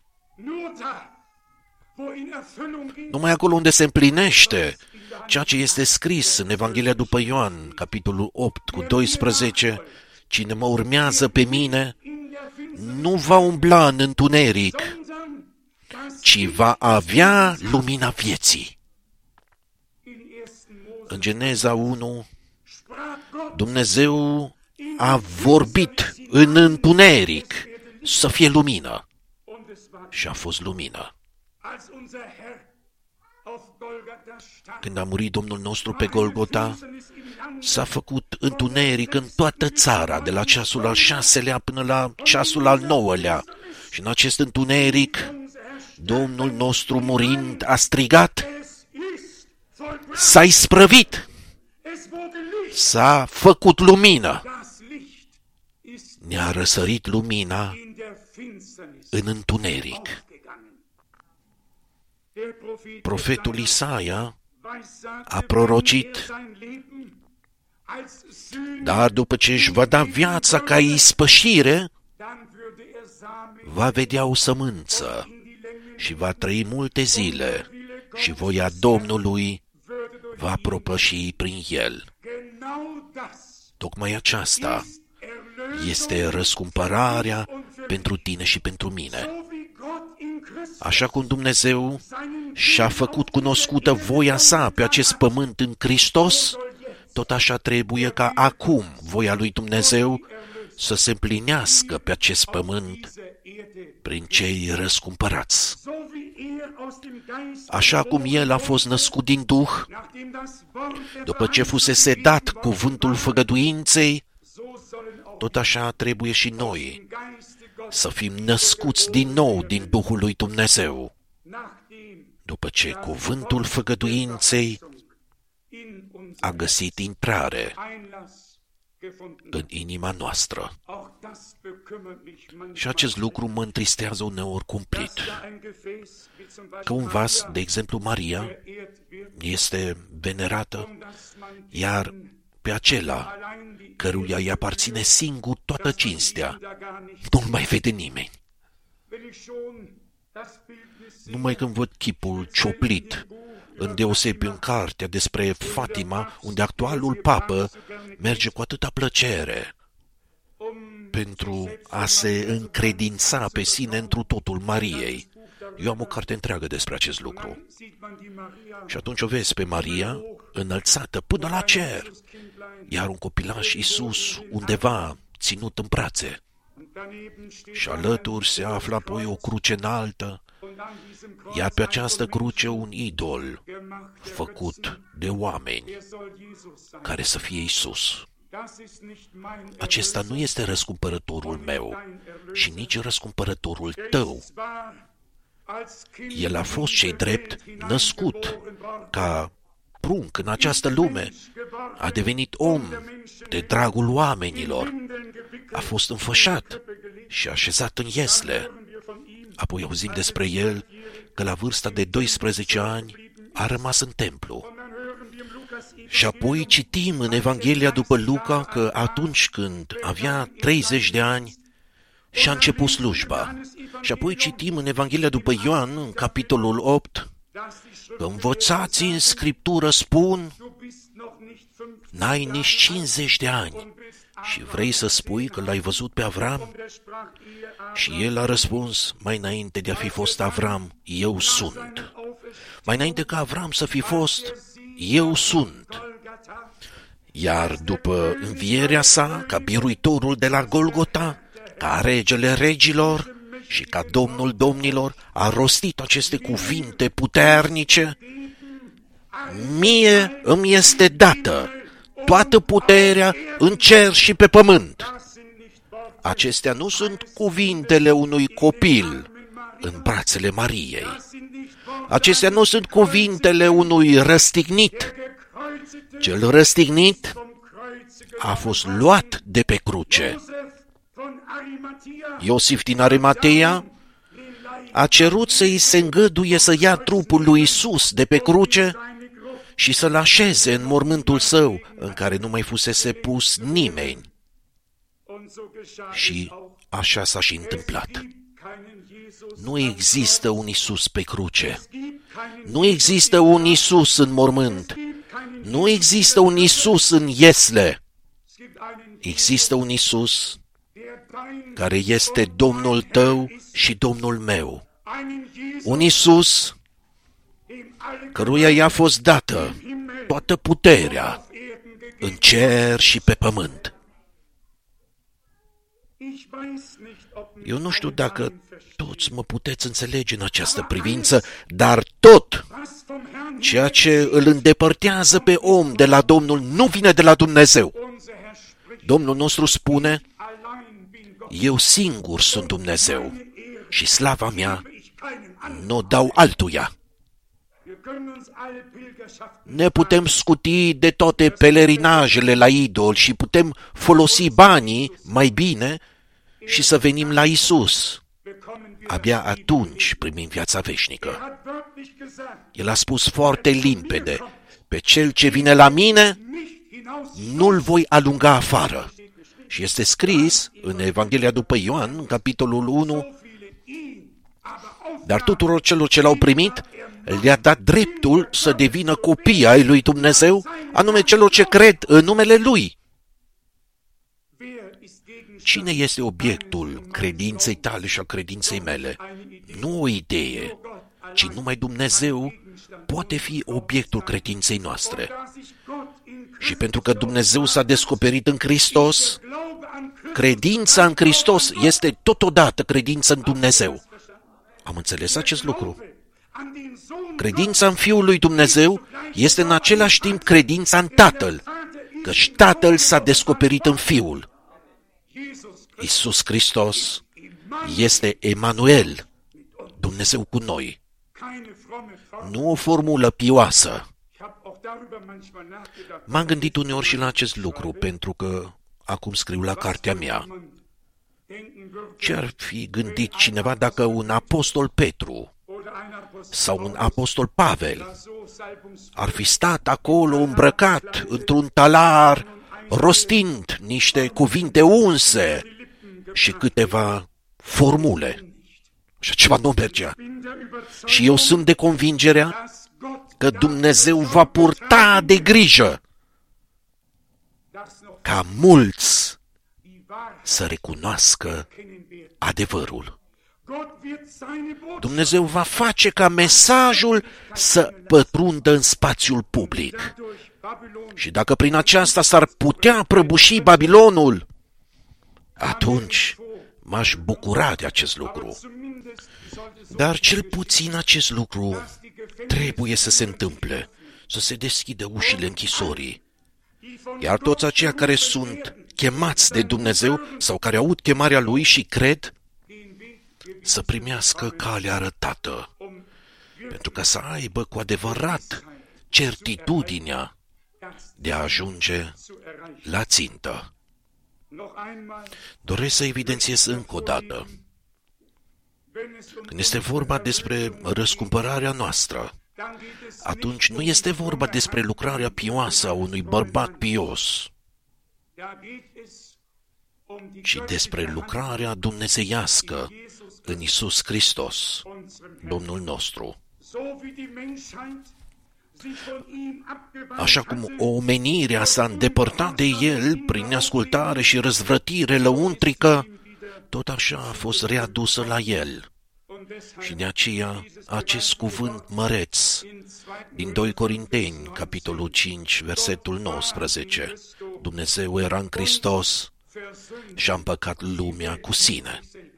Speaker 1: Numai acolo unde se împlinește ceea ce este scris în Evanghelia după Ioan, capitolul opt cu doisprezece, cine mă urmează pe mine nu va umbla în întuneric, ci va avea lumina vieții. În Geneza unu, Dumnezeu a vorbit în întuneric să fie lumină și a fost lumină. Când a murit Domnul nostru pe Golgota, s-a făcut întuneric în toată țara, de la ceasul al șaselea până la ceasul al nouălea. Și în acest întuneric, Domnul nostru murind a strigat, s-a isprăvit, s-a făcut lumină. Ne-a răsărit lumina în întuneric. Profetul Isaia a prorocit, dar după ce își va da viața ca ispășire, va vedea o sămânță și va trăi multe zile și voia Domnului va propăși prin el. Tocmai aceasta este răscumpărarea pentru tine și pentru mine. Așa cum Dumnezeu și-a făcut cunoscută voia sa pe acest pământ în Hristos, tot așa trebuie ca acum voia lui Dumnezeu să se împlinească pe acest pământ prin cei răscumpărați. Așa cum El a fost născut din Duh, după ce fusese dat cuvântul făgăduinței, tot așa trebuie și noi să fim născuți din nou din Duhul lui Dumnezeu, după ce cuvântul făgăduinței a găsit intrare în inima noastră. Și acest lucru mă întristează uneori cumplit. Că un vas, de exemplu Maria, este venerată, iar pe acela căruia îi aparține singur toată cinstea, nu-l mai vede nimeni. Numai când văd chipul cioplit, îndeosebi în cartea despre Fatima, unde actualul papă merge cu atâta plăcere pentru a se încredința pe sine întru totul Mariei. Eu am o carte întreagă despre acest lucru. Și atunci o vezi pe Maria înălțată până la cer, iar un copilaș Iisus undeva ținut în brațe. Și alături se află apoi o cruce înaltă, iar pe această cruce un idol făcut de oameni, care să fie Iisus. Acesta nu este răscumpărătorul meu și nici răscumpărătorul tău. El a fost cei drept născut ca prunc în această lume, a devenit om de dragul oamenilor, a fost înfășat și așezat în iesle. Apoi auzim despre el că la vârsta de doisprezece ani a rămas în templu. Și apoi citim în Evanghelia după Luca că atunci când avea treizeci de ani și-a început slujba. Și apoi citim în Evanghelia după Ioan, în capitolul opt, că învățații în Scriptură spun N-ai nici cincizeci de ani și vrei să spui că l-ai văzut pe Avram? Și el a răspuns, mai înainte de a fi fost Avram, eu sunt. Mai înainte ca Avram să fi fost, eu sunt. Iar după învierea sa, ca biruitorul de la Golgota, ca regele regilor și ca domnul domnilor, a rostit aceste cuvinte puternice, mie îmi este dată toată puterea în cer și pe pământ. Acestea nu sunt cuvintele unui copil în brațele Mariei. Acestea nu sunt cuvintele unui răstignit. Cel răstignit a fost luat de pe cruce. Iosif din Arimatea a cerut să-i se îngăduie să ia trupul lui Iisus de pe cruce și să-l așeze în mormântul său, în care nu mai fusese pus nimeni. Și așa s-a și întâmplat. Nu există un Iisus pe cruce. Nu există un Iisus în mormânt. Nu există un Iisus în iesle. Există un Iisus care este Domnul tău și Domnul meu. Un Iisus căruia i-a fost dată toată puterea în cer și pe pământ. Eu nu știu dacă toți mă puteți înțelege în această privință, dar tot ceea ce îl îndepărtează pe om de la Domnul nu vine de la Dumnezeu. Domnul nostru spune, eu singur sunt Dumnezeu și slava mea nu o dau altuia. Ne putem scuti de toate pelerinajele la idol și putem folosi banii mai bine și să venim la Iisus. Abia atunci primim viața veșnică. El a spus foarte limpede, pe cel ce vine la mine, nu-l voi alunga afară. Și este scris în Evanghelia după Ioan, în capitolul unu, dar tuturor celor ce l-au primit, le-a dat dreptul să devină copii ai lui Dumnezeu, anume celor ce cred în numele Lui. Cine este obiectul credinței tale și a credinței mele? Nu o idee, ci numai Dumnezeu poate fi obiectul credinței noastre. Și pentru că Dumnezeu s-a descoperit în Hristos, credința în Hristos este totodată credința în Dumnezeu. Am înțeles acest lucru? Credința în Fiul lui Dumnezeu este în același timp credința în Tatăl, căci Tatăl s-a descoperit în Fiul. Iisus Hristos este Emanuel, Dumnezeu cu noi. Nu o formulă pioasă. M-am gândit uneori și la acest lucru, pentru că acum scriu la cartea mea. Ce ar fi gândit cineva dacă un apostol Petru sau un apostol Pavel ar fi stat acolo îmbrăcat într-un talar, rostind niște cuvinte unse și câteva formule? Și ceva nu mergea. Și eu sunt de convingerea că Dumnezeu va purta de grijă ca mulți să recunoască adevărul. Dumnezeu va face ca mesajul să pătrundă în spațiul public. Și dacă prin aceasta s-ar putea prăbuși Babilonul, atunci m-aș bucura de acest lucru. Dar cel puțin acest lucru trebuie să se întâmple, să se deschidă ușile închisorii. Iar toți aceia care sunt chemați de Dumnezeu sau care aud chemarea Lui și cred, să primească calea arătată, pentru ca să aibă cu adevărat certitudinea de a ajunge la țintă. Doresc să evidențiez încă o dată. Când este vorba despre răscumpărarea noastră, atunci nu este vorba despre lucrarea pioasă a unui bărbat pios, ci despre lucrarea dumnezeiască în Iisus Hristos, Domnul nostru. Așa cum omenirea s-a îndepărtat de el prin neascultare și răzvrătire lăuntrică, tot așa a fost readusă la el. Și de aceea acest cuvânt măreț din doi Corinteni, capitolul cinci, versetul nouăsprezece, Dumnezeu era în Hristos și a împăcat lumea cu sine.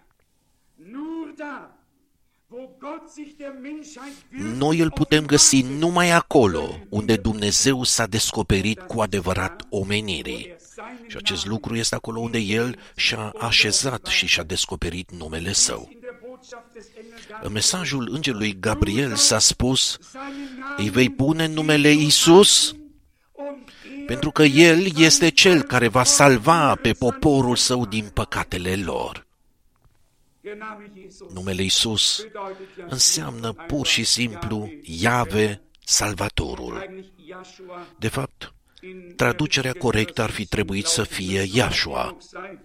Speaker 1: Noi îl putem găsi numai acolo unde Dumnezeu s-a descoperit cu adevărat omenirii. Și acest lucru este acolo unde El și-a așezat și și-a descoperit numele Său. În mesajul îngerului Gabriel s-a spus: îi vei pune numele Iisus, pentru că El este Cel care va salva pe poporul Său din păcatele lor. Numele Iisus înseamnă pur și simplu Iahve, Salvatorul. De fapt, traducerea corectă ar fi trebuit să fie Iahșua.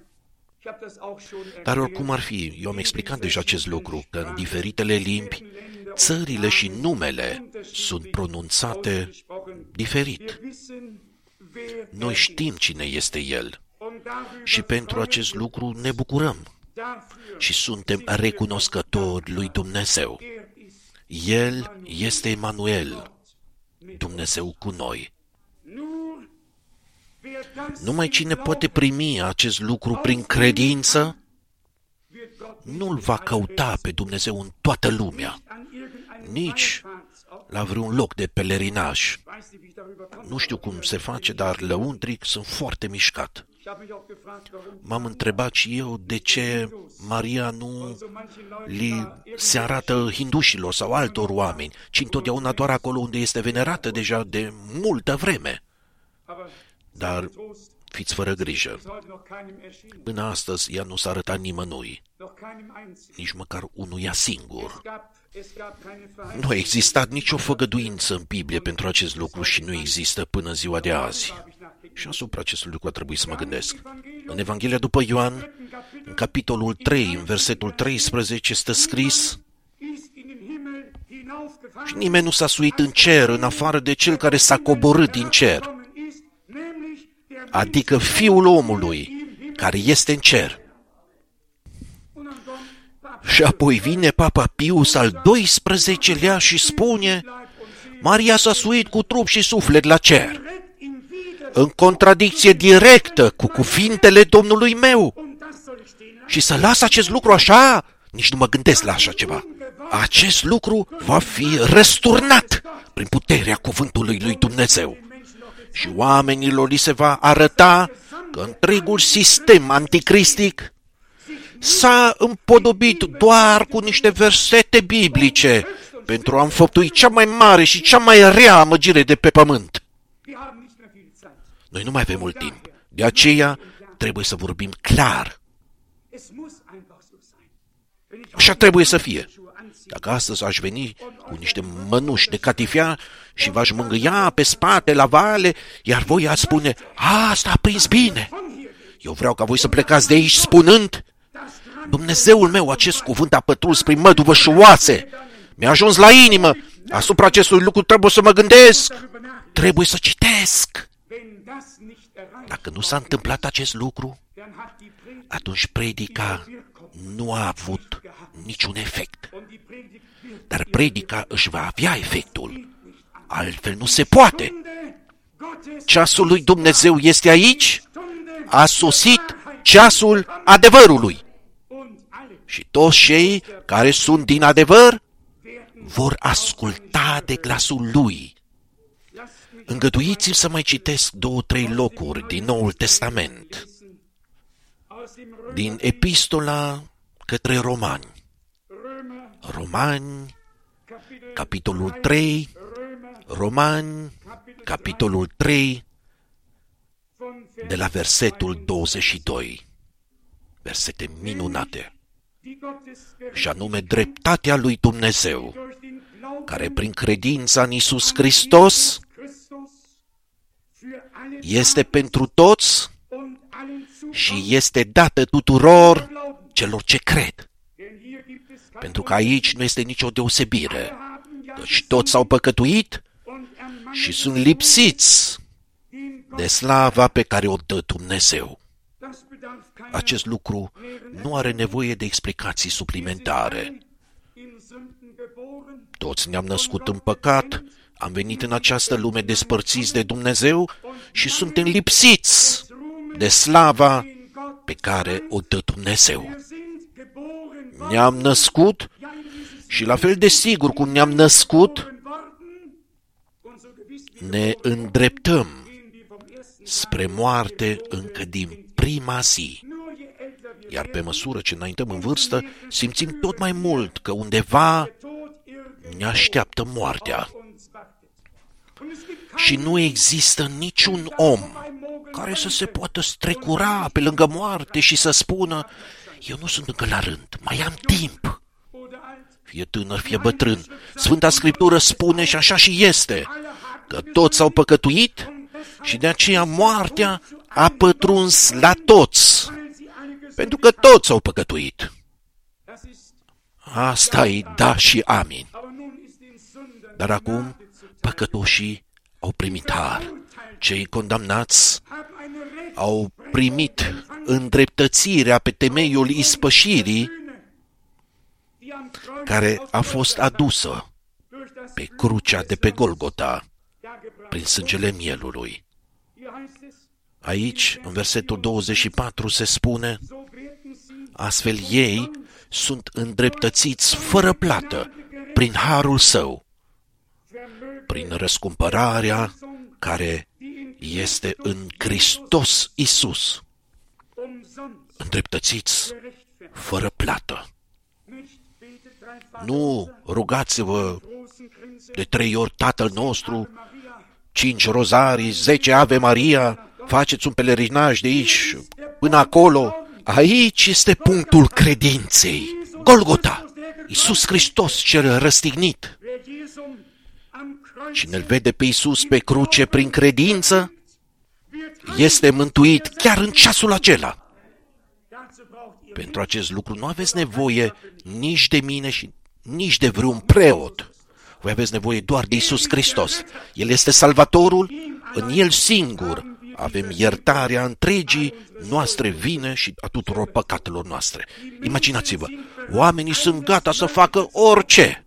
Speaker 1: Dar oricum ar fi, eu am explicat deja acest lucru, că în diferitele limbi, țările și numele sunt pronunțate diferit. Noi știm cine este El și pentru acest lucru ne bucurăm și suntem recunoscători lui Dumnezeu. El este Emanuel, Dumnezeu cu noi. Numai cine poate primi acest lucru prin credință, nu-L va căuta pe Dumnezeu în toată lumea, nici la vreun loc de pelerinaj. Nu știu cum se face, dar lăuntric sunt foarte mișcat. M-am întrebat și eu de ce Maria nu li se arată hindușilor sau altor oameni, ci întotdeauna doar acolo unde este venerată deja de multă vreme. Dar fiți fără grijă. Până astăzi ea nu s-a arătat nimănui, nici măcar unuia singur. Nu a existat nicio făgăduință în Biblie pentru acest lucru și nu există până ziua de azi. Și asupra acestui lucru a trebuit să mă gândesc. În Evanghelia după Ioan, în capitolul trei, în versetul treisprezece, stă scris: și nimeni nu s-a suit în cer în afară de cel care s-a coborât din cer, adică Fiul omului care este în cer. Și apoi vine Papa Pius al doisprezecelea și spune: Maria s-a suit cu trup și suflet la cer, în contradicție directă cu cuvintele Domnului meu. Și să las acest lucru așa? Nici nu mă gândesc la așa ceva. Acest lucru va fi răsturnat prin puterea cuvântului lui Dumnezeu. Și oamenilor li se va arăta că întregul sistem anticristic s-a împodobit doar cu niște versete biblice pentru a înfăptui cea mai mare și cea mai rea amăgire de pe pământ. Noi nu mai avem mult timp. De aceea trebuie să vorbim clar. Așa trebuie să fie. Dacă astăzi aș veni cu niște mănuși de catifea și v-aș mângâia pe spate la vale, iar voi ați spune: asta a prins bine. Eu vreau ca voi să plecați de aici spunând: Dumnezeul meu, acest cuvânt a pătruns prin măduvă și oase. Mi-a ajuns la inimă. Asupra acestui lucru trebuie să mă gândesc. Trebuie să citesc. Dacă nu s-a întâmplat acest lucru, atunci predica nu a avut niciun efect. Dar predica își va avea efectul. Altfel nu se poate. Ceasul lui Dumnezeu este aici. A sosit ceasul adevărului. Și toți cei care sunt din adevăr vor asculta de glasul lui. Îngăduiți-mi să mai citesc două, trei locuri din Noul Testament. Din Epistola către Romani. Romani, capitolul trei, Romani, capitolul trei, de la versetul douăzeci și doi. Versete minunate. Și anume dreptatea lui Dumnezeu, care prin credința în Iisus Hristos este pentru toți și este dată tuturor celor ce cred. Pentru că aici nu este nicio deosebire, căci toți s-au păcătuit și sunt lipsiți de slava pe care o dă Dumnezeu. Acest lucru nu are nevoie de explicații suplimentare. Toți ne-am născut în păcat, am venit în această lume despărțiți de Dumnezeu și suntem lipsiți de slava pe care o dă Dumnezeu. Ne-am născut și la fel de sigur cum ne-am născut, ne îndreptăm spre moarte încă din prima zi. Iar pe măsură ce înaintăm în vârstă, simțim tot mai mult că undeva ne așteaptă moartea. Și nu există niciun om care să se poată strecura pe lângă moarte și să spună: eu nu sunt încă la rând, mai am timp. Fie tânăr, fie bătrân, Sfânta Scriptură spune, și așa și este, că toți au păcătuit și de aceea moartea a pătruns la toți, pentru că toți au păcătuit. Asta-i da și amin. Dar acum păcătoșii au primit har. Cei condamnați au primit îndreptățirea pe temeiul ispășirii care a fost adusă pe crucea de pe Golgota prin sângele mielului. Aici, în versetul douăzeci și patru, se spune: astfel ei sunt îndreptățiți fără plată prin harul său, prin răscumpărarea care este în Hristos Iisus. Îndreptățiți fără plată. Nu rugați-vă de trei ori Tatăl nostru, cinci rozarii, zece Ave Maria, faceți un pelerinaj de aici până acolo. Aici este punctul credinței. Golgota, Iisus Hristos cel răstignit. Cine îl vede pe Iisus pe cruce prin credință, este mântuit chiar în ceasul acela. Pentru acest lucru nu aveți nevoie nici de mine și nici de vreun preot. Voi aveți nevoie doar de Iisus Hristos. El este Salvatorul, în El singur avem iertarea întregii noastre vine și a tuturor păcatelor noastre. Imaginați-vă, oamenii sunt gata să facă orice.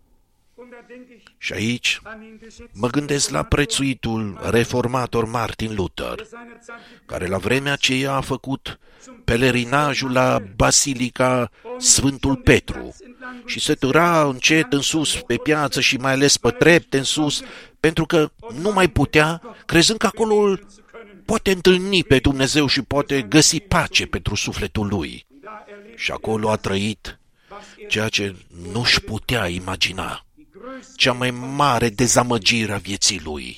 Speaker 1: Și aici mă gândesc la prețuitul reformator Martin Luther, care la vremea aceea a făcut pelerinajul la Basilica Sfântul Petru și se târa încet în sus pe piață și mai ales pe trepte în sus, pentru că nu mai putea, crezând că acolo îl poate întâlni pe Dumnezeu și poate găsi pace pentru sufletul lui. Și acolo a trăit ceea ce nu-și putea imagina, cea mai mare dezamăgire a vieții lui.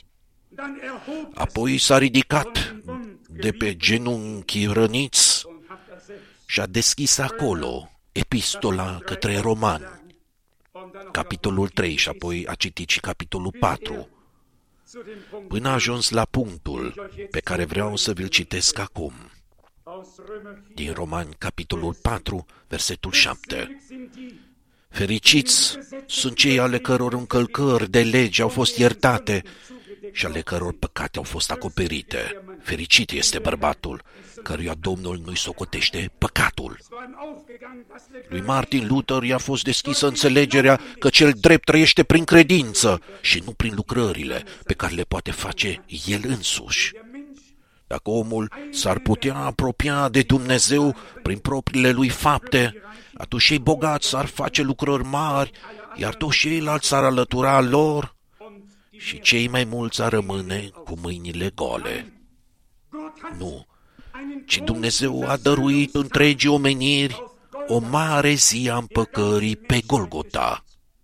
Speaker 1: Apoi s-a ridicat de pe genunchii răniți și a deschis acolo epistola către Romani, capitolul trei, și apoi a citit și capitolul patru, până a ajuns la punctul pe care vreau să vi-l citesc acum. Din Romani, capitolul patru, versetul șapte. Fericiți sunt cei ale căror încălcări de lege au fost iertate și ale căror păcate au fost acoperite. Fericit este bărbatul căruia Domnul nu-i socotește păcatul. Lui Martin Luther i-a fost deschisă înțelegerea că cel drept trăiește prin credință și nu prin lucrările pe care le poate face el însuși. Dacă omul s-ar putea apropia de Dumnezeu prin propriile lui fapte, atunci cei bogați s-ar face lucrări mari, iar toți ceilalți s-ar alătura lor și cei mai mulți ar rămâne cu mâinile gole. Nu, ci Dumnezeu a dăruit întregii omeniri o mare zi a împăcării pe Golgota.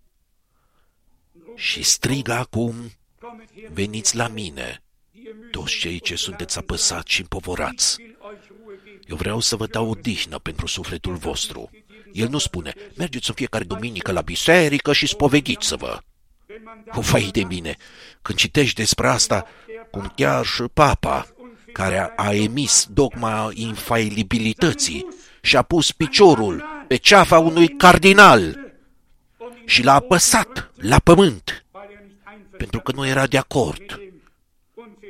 Speaker 1: Și strigă acum: veniți la mine, toți cei ce sunteți apăsați și împovorați. Eu vreau să vă dau odihnă pentru sufletul vostru. El nu spune: mergeți în fiecare duminică la biserică și spovediți-vă. Vai de mine, când citești despre asta, cum chiar și Papa, care a emis dogma infailibilității și a pus piciorul pe ceafa unui cardinal și l-a apăsat la pământ, pentru că nu era de acord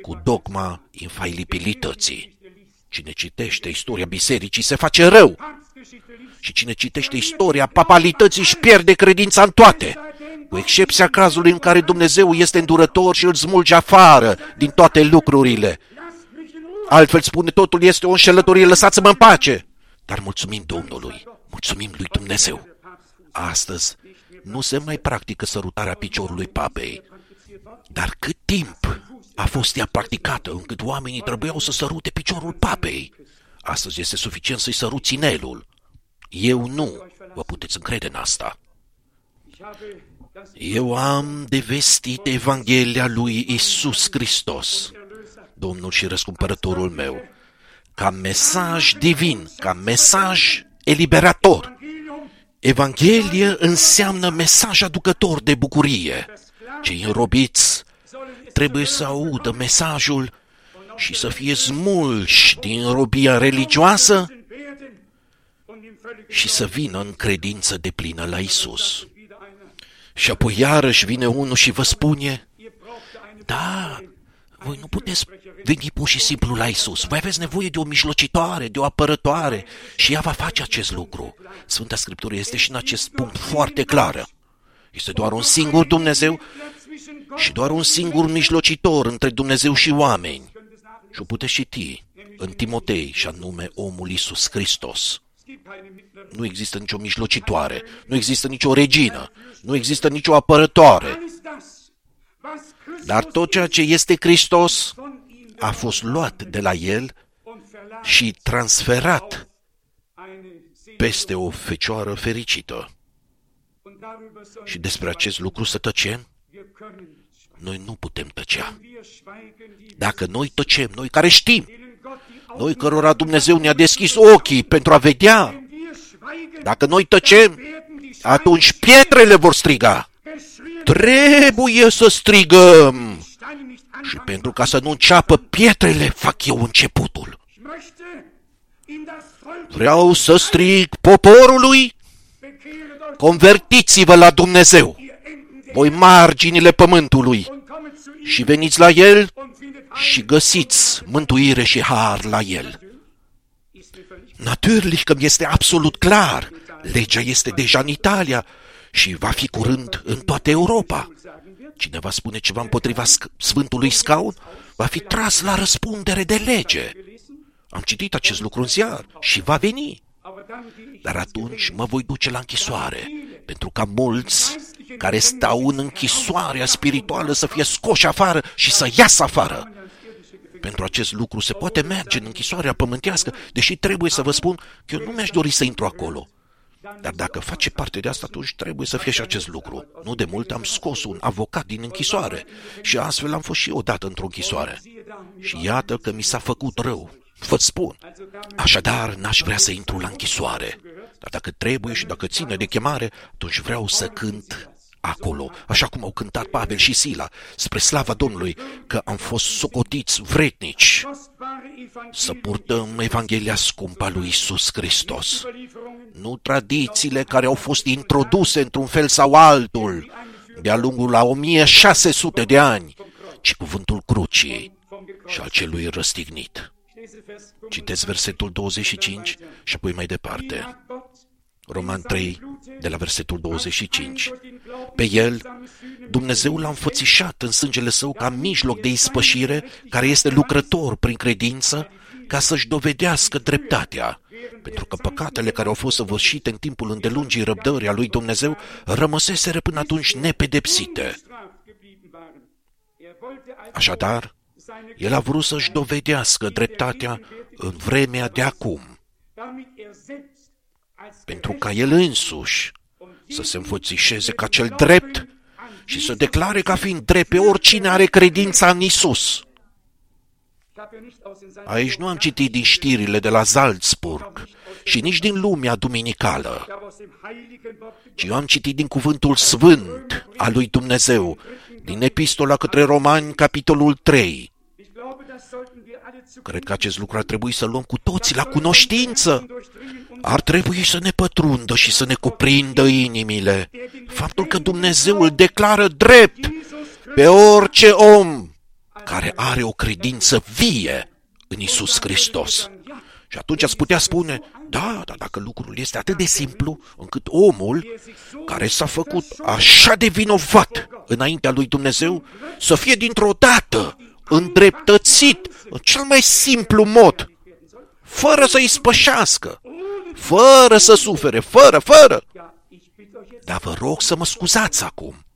Speaker 1: cu dogma infailibilității. Cine citește istoria bisericii se face rău. Și cine citește istoria papalității își pierde credința în toate, cu excepția cazului în care Dumnezeu este îndurător și îl smulge afară din toate lucrurile. Altfel spune, totul este o înșelătorie, lăsați-mă în pace. Dar mulțumim Domnului, mulțumim lui Dumnezeu. Astăzi nu se mai practică sărutarea piciorului papei. Dar cât timp a fost ea practicată încât oamenii trebuiau să sărute piciorul papei? Astăzi este suficient să-i săruți inelul. Eu nu. Vă puteți încrede în asta. Eu am de vestit Evanghelia lui Iisus Hristos, Domnul și răscumpărătorul meu, ca mesaj divin, ca mesaj eliberator. Evanghelie înseamnă mesaj aducător de bucurie. Cei înrobiți trebuie să audă mesajul și să fie smulși din robia religioasă și să vină în credință deplină la Isus. Și apoi iarăși vine unul și vă spune, da, voi nu puteți veni pur și simplu la Isus. Voi aveți nevoie de o mijlocitoare, de o apărătoare și ea va face acest lucru. Sfânta Scriptură este și în acest punct foarte clară. Este doar un singur Dumnezeu și doar un singur mijlocitor între Dumnezeu și oameni. Și o puteți citi în Timotei, și anume omul Iisus Hristos. Nu există nicio mijlocitoare, nu există nicio regină, nu există nicio apărătoare. Dar tot ceea ce este Hristos a fost luat de la El și transferat peste o fecioară fericită. Și despre acest lucru să tăcem? Noi nu putem tăcea. Dacă noi tăcem, noi care știm, noi cărora Dumnezeu ne-a deschis ochii pentru a vedea, dacă noi tăcem, atunci pietrele vor striga. Trebuie să strigăm. Și pentru ca să nu înceapă pietrele, fac eu începutul. Vreau să strig poporului, convertiți-vă la Dumnezeu, voi marginile pământului, și veniți la El și găsiți mântuire și har la El. Natürlich că mi este absolut clar, legea este deja în Italia și va fi curând în toată Europa. Cine va spune ceva împotriva Sfântului Scaun, va fi tras la răspundere de lege. Am citit acest lucru în ziar și va veni. Dar atunci mă voi duce la închisoare, pentru ca mulți care stau în închisoarea spirituală să fie scoși afară și să iasă afară. Pentru acest lucru se poate merge în închisoarea pământească, deși trebuie să vă spun că eu nu mi-aș dori să intru acolo. Dar dacă face parte de asta, atunci trebuie să fie și acest lucru. Nu de mult am scos un avocat din închisoare și astfel am fost și eu odată într-o închisoare. Și iată că mi s-a făcut rău. Vă spun. Așadar, n-aș vrea să intru la închisoare. Dar dacă trebuie și dacă ține de chemare, atunci vreau să cânt acolo, așa cum au cântat Pavel și Sila, spre slava Domnului, că am fost socotiți vrednici să purtăm Evanghelia scumpă a lui Iisus Hristos. Nu tradițiile care au fost introduse într-un fel sau altul de-a lungul la o mie șase sute de ani, ci cuvântul crucii și al celui răstignit. Citeți versetul douăzeci și cinci și apoi mai departe. Roman trei, de la versetul douăzeci și cinci. Pe El, Dumnezeu l-a înfățișat în sângele Său ca mijloc de ispășire, care este lucrător prin credință, ca să-și dovedească dreptatea, pentru că păcatele care au fost săvârșite în timpul îndelungii răbdării a lui Dumnezeu rămăseseră până atunci nepedepsite. Așadar, El a vrut să-și dovedească dreptatea în vremea de acum, pentru ca El însuși să se înfățișeze ca cel drept și să declare ca fiind drept pe oricine are credința în Isus. Aici nu am citit din știrile de la Salzburg și nici din lumea duminicală, ci eu am citit din cuvântul sfânt al lui Dumnezeu, din Epistola către Romani, capitolul trei. Cred că acest lucru ar trebui să luăm cu toții la cunoștință. Ar trebui să ne pătrundă și să ne cuprindă inimile faptul că Dumnezeu îl declară drept pe orice om care are o credință vie în Iisus Hristos. Și atunci ați putea spune, da, dar dacă lucrul este atât de simplu, încât omul care s-a făcut așa de vinovat înaintea lui Dumnezeu, să fie dintr-o dată îndreptățit în cel mai simplu mod, fără să-i spășească, fără să sufere, fără, fără. Dar vă rog să mă scuzați acum.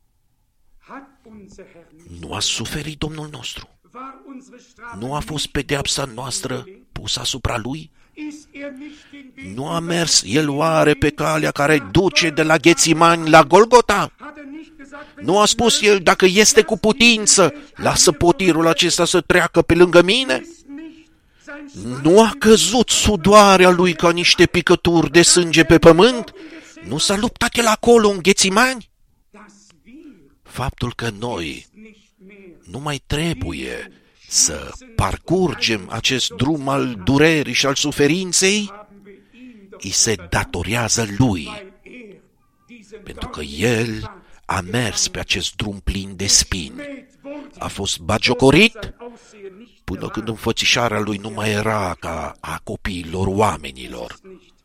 Speaker 1: Nu a suferit Domnul nostru? Nu a fost pedeapsa noastră pusă asupra Lui? Nu a mers El oare pe calea care duce de la Ghețimani la Golgota? Nu a spus El, dacă este cu putință, lasă potirul acesta să treacă pe lângă mine? Nu a căzut sudoarea Lui ca niște picături de sânge pe pământ? Nu s-a luptat El acolo în Ghețimani? Faptul că noi nu mai trebuie să parcurgem acest drum al durerii și al suferinței, îi se datorează Lui, pentru că El a mers pe acest drum plin de spini. A fost bagiocorit până când înfățișarea Lui nu mai era ca a copiilor oamenilor.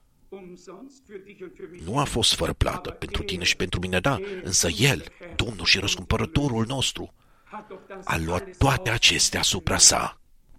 Speaker 1: Nu a fost fără plată pentru tine și pentru mine, da, însă El, Domnul și Răscumpărătorul nostru, a luat toate acestea asupra sa.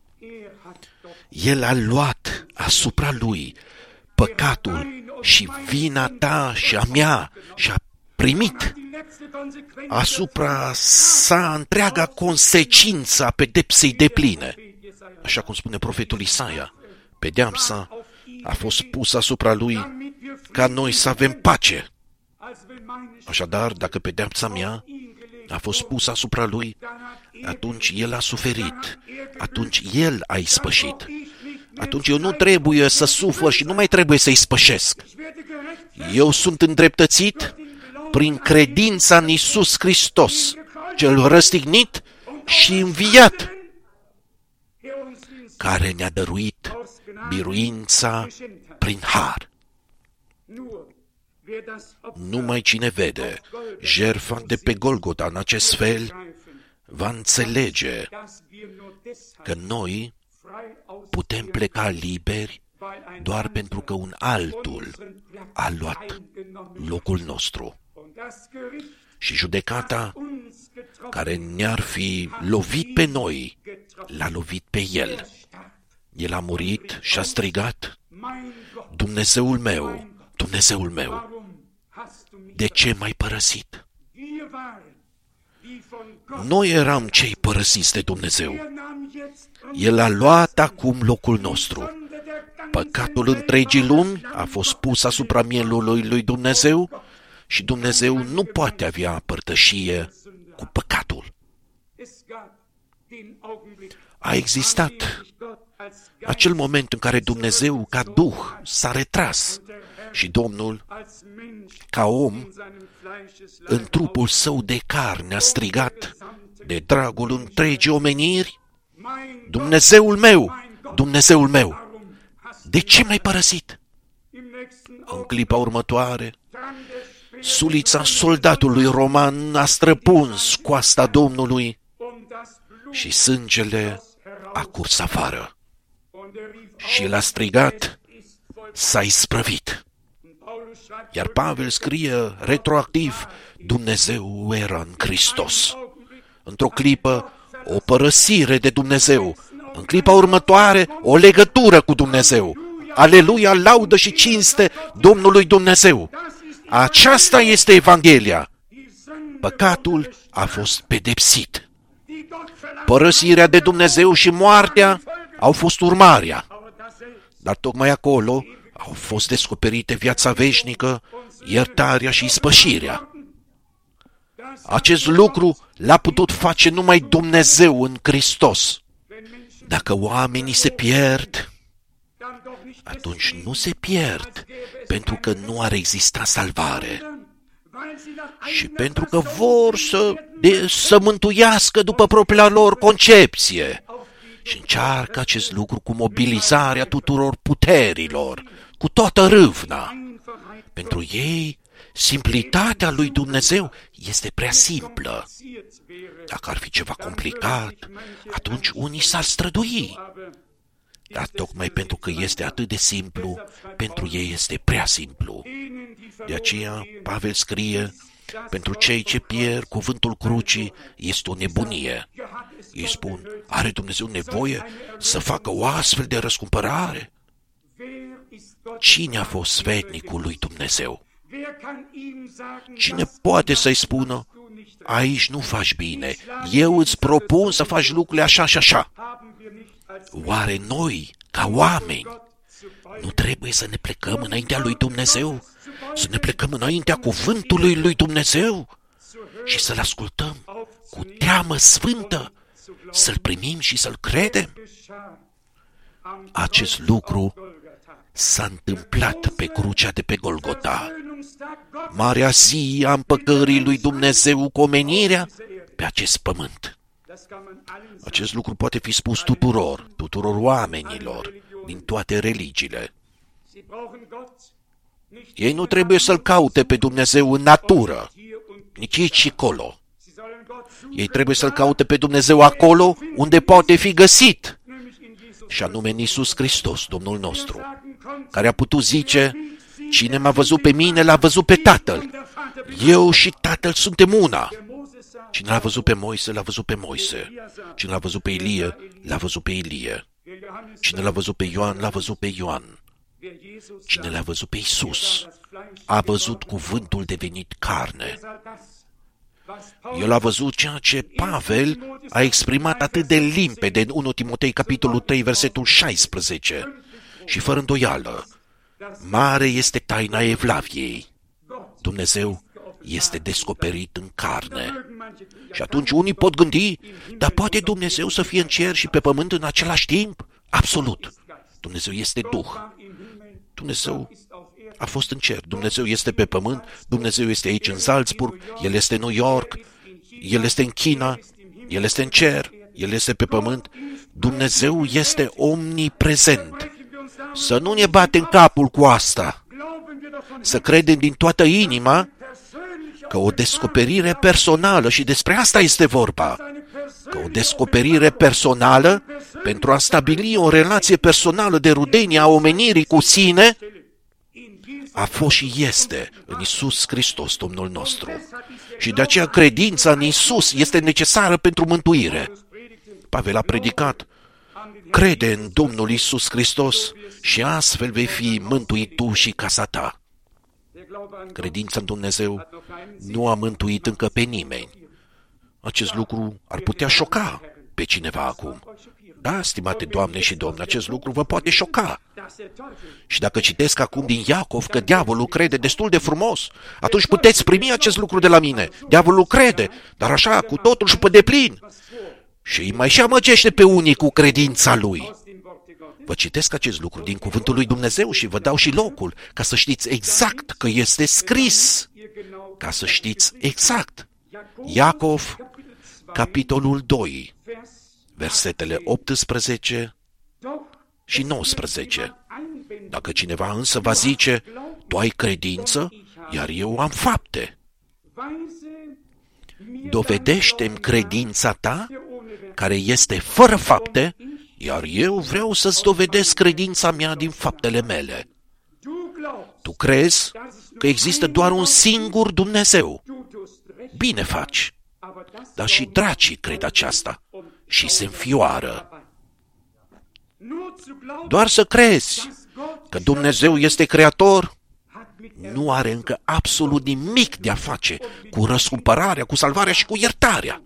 Speaker 1: El a luat asupra Lui păcatul și vina ta și a mea și a primit asupra sa întreaga consecință a pedepsei depline. Așa cum spune profetul Isaia, pedeapsa a fost pusă asupra Lui ca noi să avem pace. Așadar, dacă pedeapsa mea a fost pusă asupra Lui, atunci El a suferit, atunci El a ispășit. Atunci eu nu trebuie să sufăr și nu mai trebuie să ispășesc. Eu sunt îndreptățit prin credința în Iisus Hristos, cel răstignit și înviat, care ne-a dăruit biruința prin har. Numai cine vede jertfa de pe Golgota în acest fel va înțelege că noi putem pleca liberi doar pentru că un altul a luat locul nostru. Și judecata care ne-ar fi lovit pe noi, l-a lovit pe El. El a murit și a strigat, Dumnezeul meu, Dumnezeul meu, de ce m-ai părăsit? Noi eram cei părăsiți de Dumnezeu. El a luat acum locul nostru. Păcatul întregii lumi a fost pus asupra mielului lui Dumnezeu și Dumnezeu nu poate avea părtășie cu păcatul. A existat acel moment în care Dumnezeu, ca Duh, s-a retras și Domnul, ca om, în trupul său de carne a strigat de dragul întregii omeniri, Dumnezeul meu, Dumnezeul meu, de ce m-ai părăsit? În clipa următoare, sulița soldatului roman a străpuns coasta Domnului și sângele a curs afară. Și el a strigat, s-a isprăvit. Iar Pavel scrie retroactiv, Dumnezeu era în Hristos. Într-o clipă, o părăsire de Dumnezeu. În clipa următoare, o legătură cu Dumnezeu. Aleluia, laudă și cinste Domnului Dumnezeu. Aceasta este Evanghelia. Păcatul a fost pedepsit. Părăsirea de Dumnezeu și moartea au fost urmarea. Dar tocmai acolo au fost descoperite viața veșnică, iertarea și ispășirea. Acest lucru l-a putut face numai Dumnezeu în Hristos. Dacă oamenii se pierd, atunci nu se pierd pentru că nu ar exista salvare, și pentru că vor să, de, să mântuiască după propria lor concepție și încearcă acest lucru cu mobilizarea tuturor puterilor, cu toată râvna. Pentru ei Simplitatea lui Dumnezeu este prea simplă. Dacă ar fi ceva complicat, atunci unii s-ar strădui. Dar tocmai pentru că este atât de simplu, pentru ei este prea simplu. De aceea, Pavel scrie, pentru cei ce pierd, cuvântul crucii este o nebunie. Ei spun, are Dumnezeu nevoie să facă o astfel de răscumpărare? Cine a fost sfetnicul lui Dumnezeu? Cine poate să-i spună, aici nu faci bine, eu îți propun să faci lucrurile așa și așa? Oare noi, ca oameni, nu trebuie să ne plecăm înaintea lui Dumnezeu? Să ne plecăm înaintea cuvântului lui Dumnezeu și să-L ascultăm cu teamă sfântă, să-L primim și să-L credem? Acest lucru s-a întâmplat pe crucea de pe Golgota. Marea zi a împăcării lui Dumnezeu cu omenirea pe acest pământ. Acest lucru poate fi spus tuturor, tuturor oamenilor, din toate religiile. Ei nu trebuie să-L caute pe Dumnezeu în natură, nici aici și acolo. Ei trebuie să-L caute pe Dumnezeu acolo unde poate fi găsit, și anume în Iisus Hristos, Domnul nostru, care a putut zice, cine m-a văzut pe mine, l-a văzut pe Tatăl. Eu și Tatăl suntem una. Cine l-a văzut pe Moise, l-a văzut pe Moise. Cine l-a văzut pe Ilie, l-a văzut pe Ilie. Cine l-a văzut pe Ioan, l-a văzut pe Ioan. Cine l-a văzut pe Iisus, a văzut cuvântul devenit carne. El a văzut ceea ce Pavel a exprimat atât de limpede în întâi Timotei, capitolul trei, versetul șaisprezece. Și fără îndoială, mare este taina Evlaviei. Dumnezeu este descoperit în carne. Și atunci unii pot gândi, dar poate Dumnezeu să fie în cer și pe pământ în același timp? Absolut. Dumnezeu este Duh. Dumnezeu a fost în cer. Dumnezeu este pe pământ. Dumnezeu este aici în Salzburg. El este în New York. El este în China. El este în cer. El este pe pământ. Dumnezeu este omniprezent. Să nu ne batem capul cu asta. Să credem din toată inima că o descoperire personală, și despre asta este vorba, că o descoperire personală pentru a stabili o relație personală de rudenie a omenirii cu sine a fost și este în Iisus Hristos, Domnul nostru. Și de aceea credința în Iisus este necesară pentru mântuire. Pavel a predicat, crede în Domnul Iisus Hristos și astfel vei fi mântuit tu și casa ta. Credința în Dumnezeu nu a mântuit încă pe nimeni. Acest lucru ar putea șoca pe cineva acum. Da, stimate doamne și domni, acest lucru vă poate șoca. Și dacă citesc acum din Iacov că diavolul crede destul de frumos, atunci puteți primi acest lucru de la mine. Diavolul crede, dar așa, cu totul și pe deplin. Și îi mai și amăgește pe unii cu credința lui. Vă citesc acest lucru din cuvântul lui Dumnezeu și vă dau și locul, ca să știți exact că este scris. Ca să știți exact. Iacov, capitolul doi, versetele optsprezece și nouăsprezece. Dacă cineva însă va zice, tu ai credință, iar eu am fapte. Dovedește-mi credința ta, care este fără fapte, iar eu vreau să-ți dovedesc credința mea din faptele mele. Tu crezi că există doar un singur Dumnezeu. Bine faci, dar și dracii cred aceasta și se înfioară. Doar să crezi că Dumnezeu este creator nu are încă absolut nimic de a face cu răscumpărarea, cu salvarea și cu iertarea.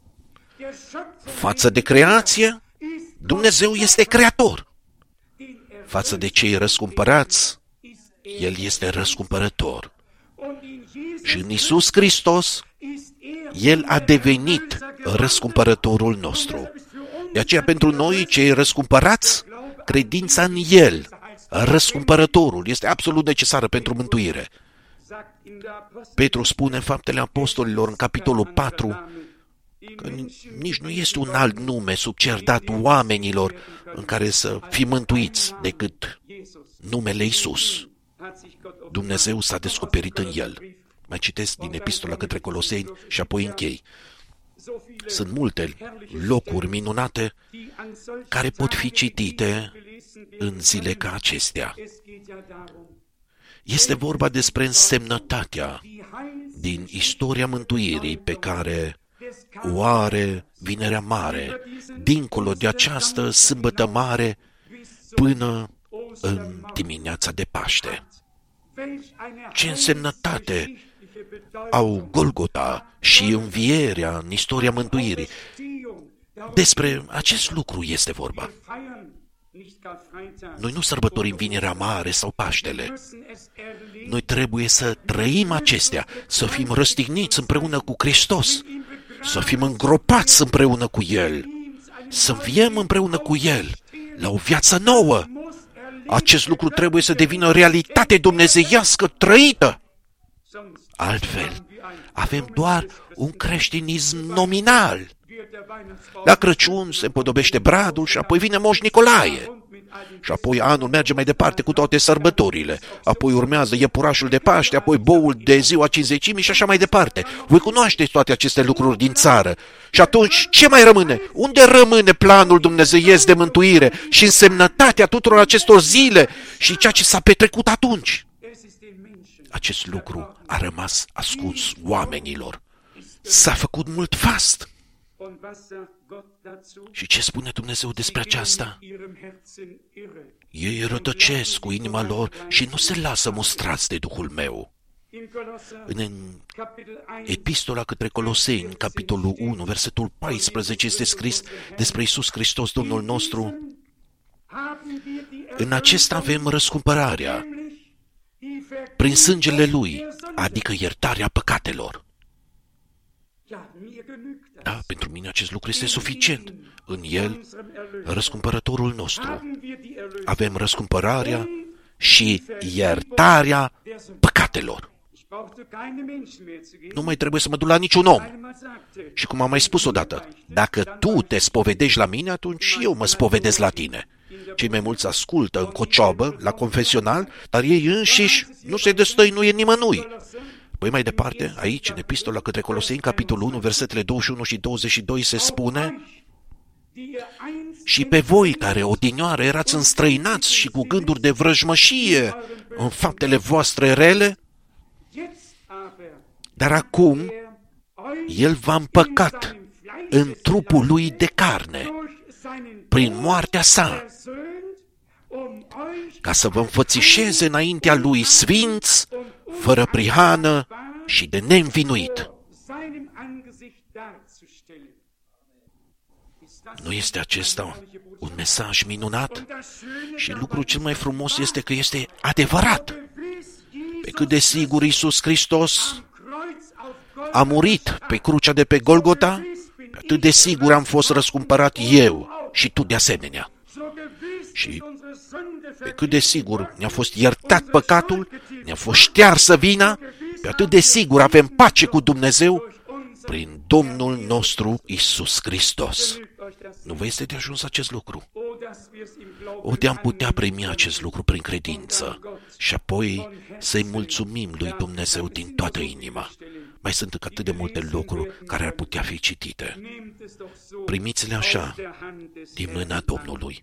Speaker 1: Față de creație, Dumnezeu este creator. Față de cei răscumpărați, El este răscumpărător. Și în Iisus Hristos, El a devenit răscumpărătorul nostru. De aceea, pentru noi, cei răscumpărați, credința în El, răscumpărătorul, este absolut necesară pentru mântuire. Petru spune în Faptele Apostolilor, în capitolul patru, că nici nu este un alt nume sub cer dat oamenilor în care să fim mântuiți decât numele Iisus. Dumnezeu s-a descoperit în El. Mai citesc din Epistola către Coloseni și apoi închei. Sunt multe locuri minunate care pot fi citite în zile ca acestea. Este vorba despre însemnătatea din istoria mântuirii pe care o are Vinerea Mare, dincolo de această sâmbătă mare până în dimineața de Paște. Ce însemnătate au Golgota și învierea în istoria mântuirii. Despre acest lucru este vorba. Noi nu sărbătorim Vinerea Mare sau Paștele. Noi trebuie să trăim acestea, să fim răstigniți împreună cu Hristos, să fim îngropați împreună cu El, să înviem împreună cu El la o viață nouă. Acest lucru trebuie să devină realitate dumnezeiască trăită. Altfel, avem doar un creștinism nominal. La Crăciun se împodobește bradul și apoi vine Moș Nicolae. Și apoi anul merge mai departe cu toate sărbătorile. Apoi urmează iepurașul de Paște, apoi boul de ziua Cincizecimii și așa mai departe. Voi cunoașteți toate aceste lucruri din țară. Și atunci, ce mai rămâne? Unde rămâne planul dumnezeiesc de mântuire și însemnătatea tuturor acestor zile și ceea ce s-a petrecut atunci? Acest lucru a rămas ascuns oamenilor. S-a făcut mult fast. Și ce spune Dumnezeu despre aceasta? Ei rătăcesc cu inima lor și nu se lasă mustrați de Duhul meu. În Epistola către Coloseni, capitolul unu, versetul paisprezece, este scris despre Iisus Hristos, Domnul nostru. În acesta avem răscumpărarea, prin sângele Lui, adică iertarea păcatelor. Da, pentru mine acest lucru este suficient. În El, răscumpărătorul nostru, avem răscumpărarea și iertarea păcatelor. Nu mai trebuie să mă duc la niciun om. Și cum am mai spus odată, dacă tu te spovedești la mine, atunci și eu mă spovedesc la tine. Cei mai mulți ascultă în cocioabă, la confesional, dar ei înșiși nu se destăinuie nimănui. Păi mai departe, aici, în Epistola către Coloseni, capitolul unu, versetele douăzeci și unu și douăzeci și doi, se spune: și pe voi care odinioară erați înstrăinați și cu gânduri de vrăjmășie în faptele voastre rele, dar acum El v-a împăcat în trupul Lui de carne, prin moartea sa, ca să vă înfățișeze înaintea Lui sfinți, fără prihană și de neînvinuit. Nu este acesta un mesaj minunat? Și lucrul cel mai frumos este că este adevărat. Pe cât de sigur Iisus Hristos a murit pe crucea de pe Golgota, pe atât de sigur am fost răscumpărat eu și tu de asemenea. Și pe cât de sigur ne-a fost iertat păcatul, ne-a fost ștearsă vina, pe atât de sigur avem pace cu Dumnezeu prin Domnul nostru Iisus Hristos. Nu vă este de ajuns acest lucru? O de-am putea primi acest lucru prin credință și apoi să-i mulțumim lui Dumnezeu din toată inima. Mai sunt atât de multe lucruri care ar putea fi citite. Primiți-le așa, din mâna Domnului.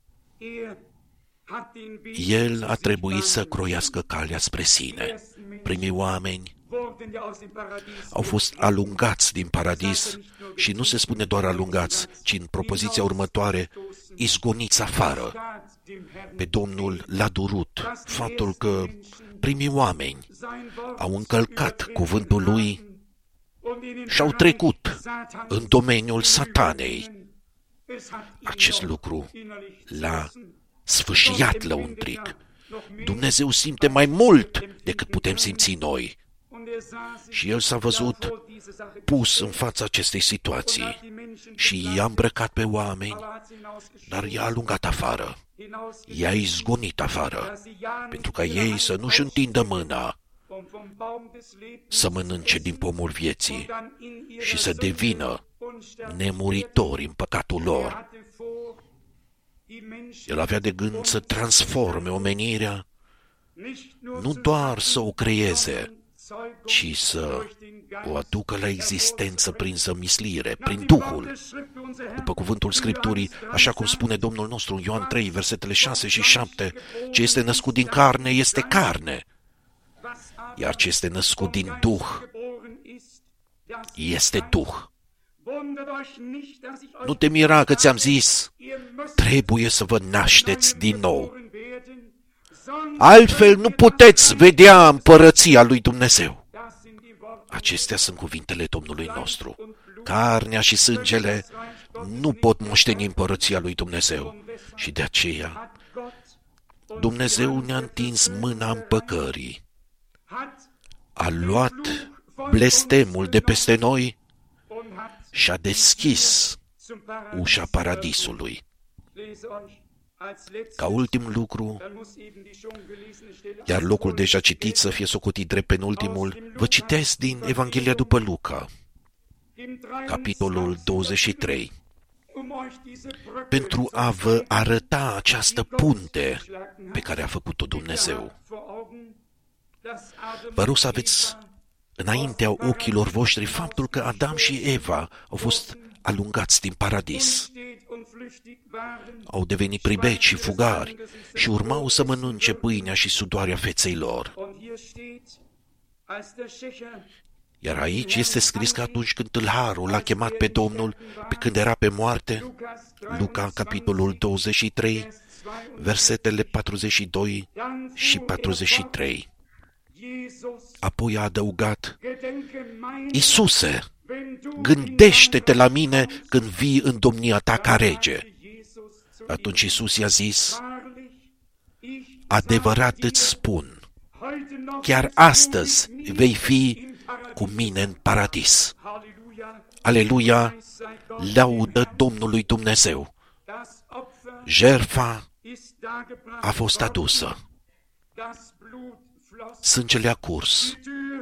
Speaker 1: El a trebuit să croiască calea spre sine. Primii oameni au fost alungați din paradis și nu se spune doar alungați, ci în propoziția următoare, izgoniți afară. Pe Domnul l-a durut faptul că primii oameni au încălcat cuvântul Lui și au trecut în domeniul satanei. Acest lucru l-a sfâșiat lăuntric. Dumnezeu simte mai mult decât putem simți noi. Și El s-a văzut pus în fața acestei situații și i-a îmbrăcat pe oameni, dar i-a alungat afară, i-a izgonit afară, pentru ca ei să nu-și întindă mâna să mănânce din pomul vieții și să devină nemuritori în păcatul lor. El avea de gând să transforme omenirea, nu doar să o creeze, ci să o aducă la existență prin zămislire, prin Duhul. După cuvântul Scripturii, așa cum spune Domnul nostru în Ioan trei, versetele șase și șapte, ce este născut din carne este carne, iar ce este născut din Duh este Duh. Nu te mira că ți-am zis, trebuie să vă nașteți din nou. Altfel nu puteți vedea împărăția lui Dumnezeu. Acestea sunt cuvintele Domnului nostru. Carnea și sângele nu pot moșteni împărăția lui Dumnezeu. Și de aceea Dumnezeu ne-a întins mâna împăcării. A luat blestemul de peste noi și a deschis ușa paradisului. Ca ultim lucru, iar locul deja citit să fie socotit drept penultimul, vă citesc din Evanghelia după Luca, capitolul douăzeci și trei, pentru a vă arăta această punte pe care a făcut-o Dumnezeu. Vă rog să aveți înaintea ochilor voștri faptul că Adam și Eva au fost alungați din paradis. Au devenit pribeci și fugari și urmau să mănânce pâinea și sudoarea feței lor. Iar aici este scris că atunci când tâlharul l-a chemat pe Domnul, pe când era pe moarte, Luca, capitolul douăzeci și trei, versetele patruzeci și doi și patruzeci și trei. Apoi a adăugat, Iisuse, gândește-te la mine când vii în domnia ta ca rege. Atunci Iisus i-a zis, adevărat îți spun, chiar astăzi vei fi cu mine în paradis. Aleluia, laudă Domnului Dumnezeu. Jertfa a fost adusă. Sângele a curs.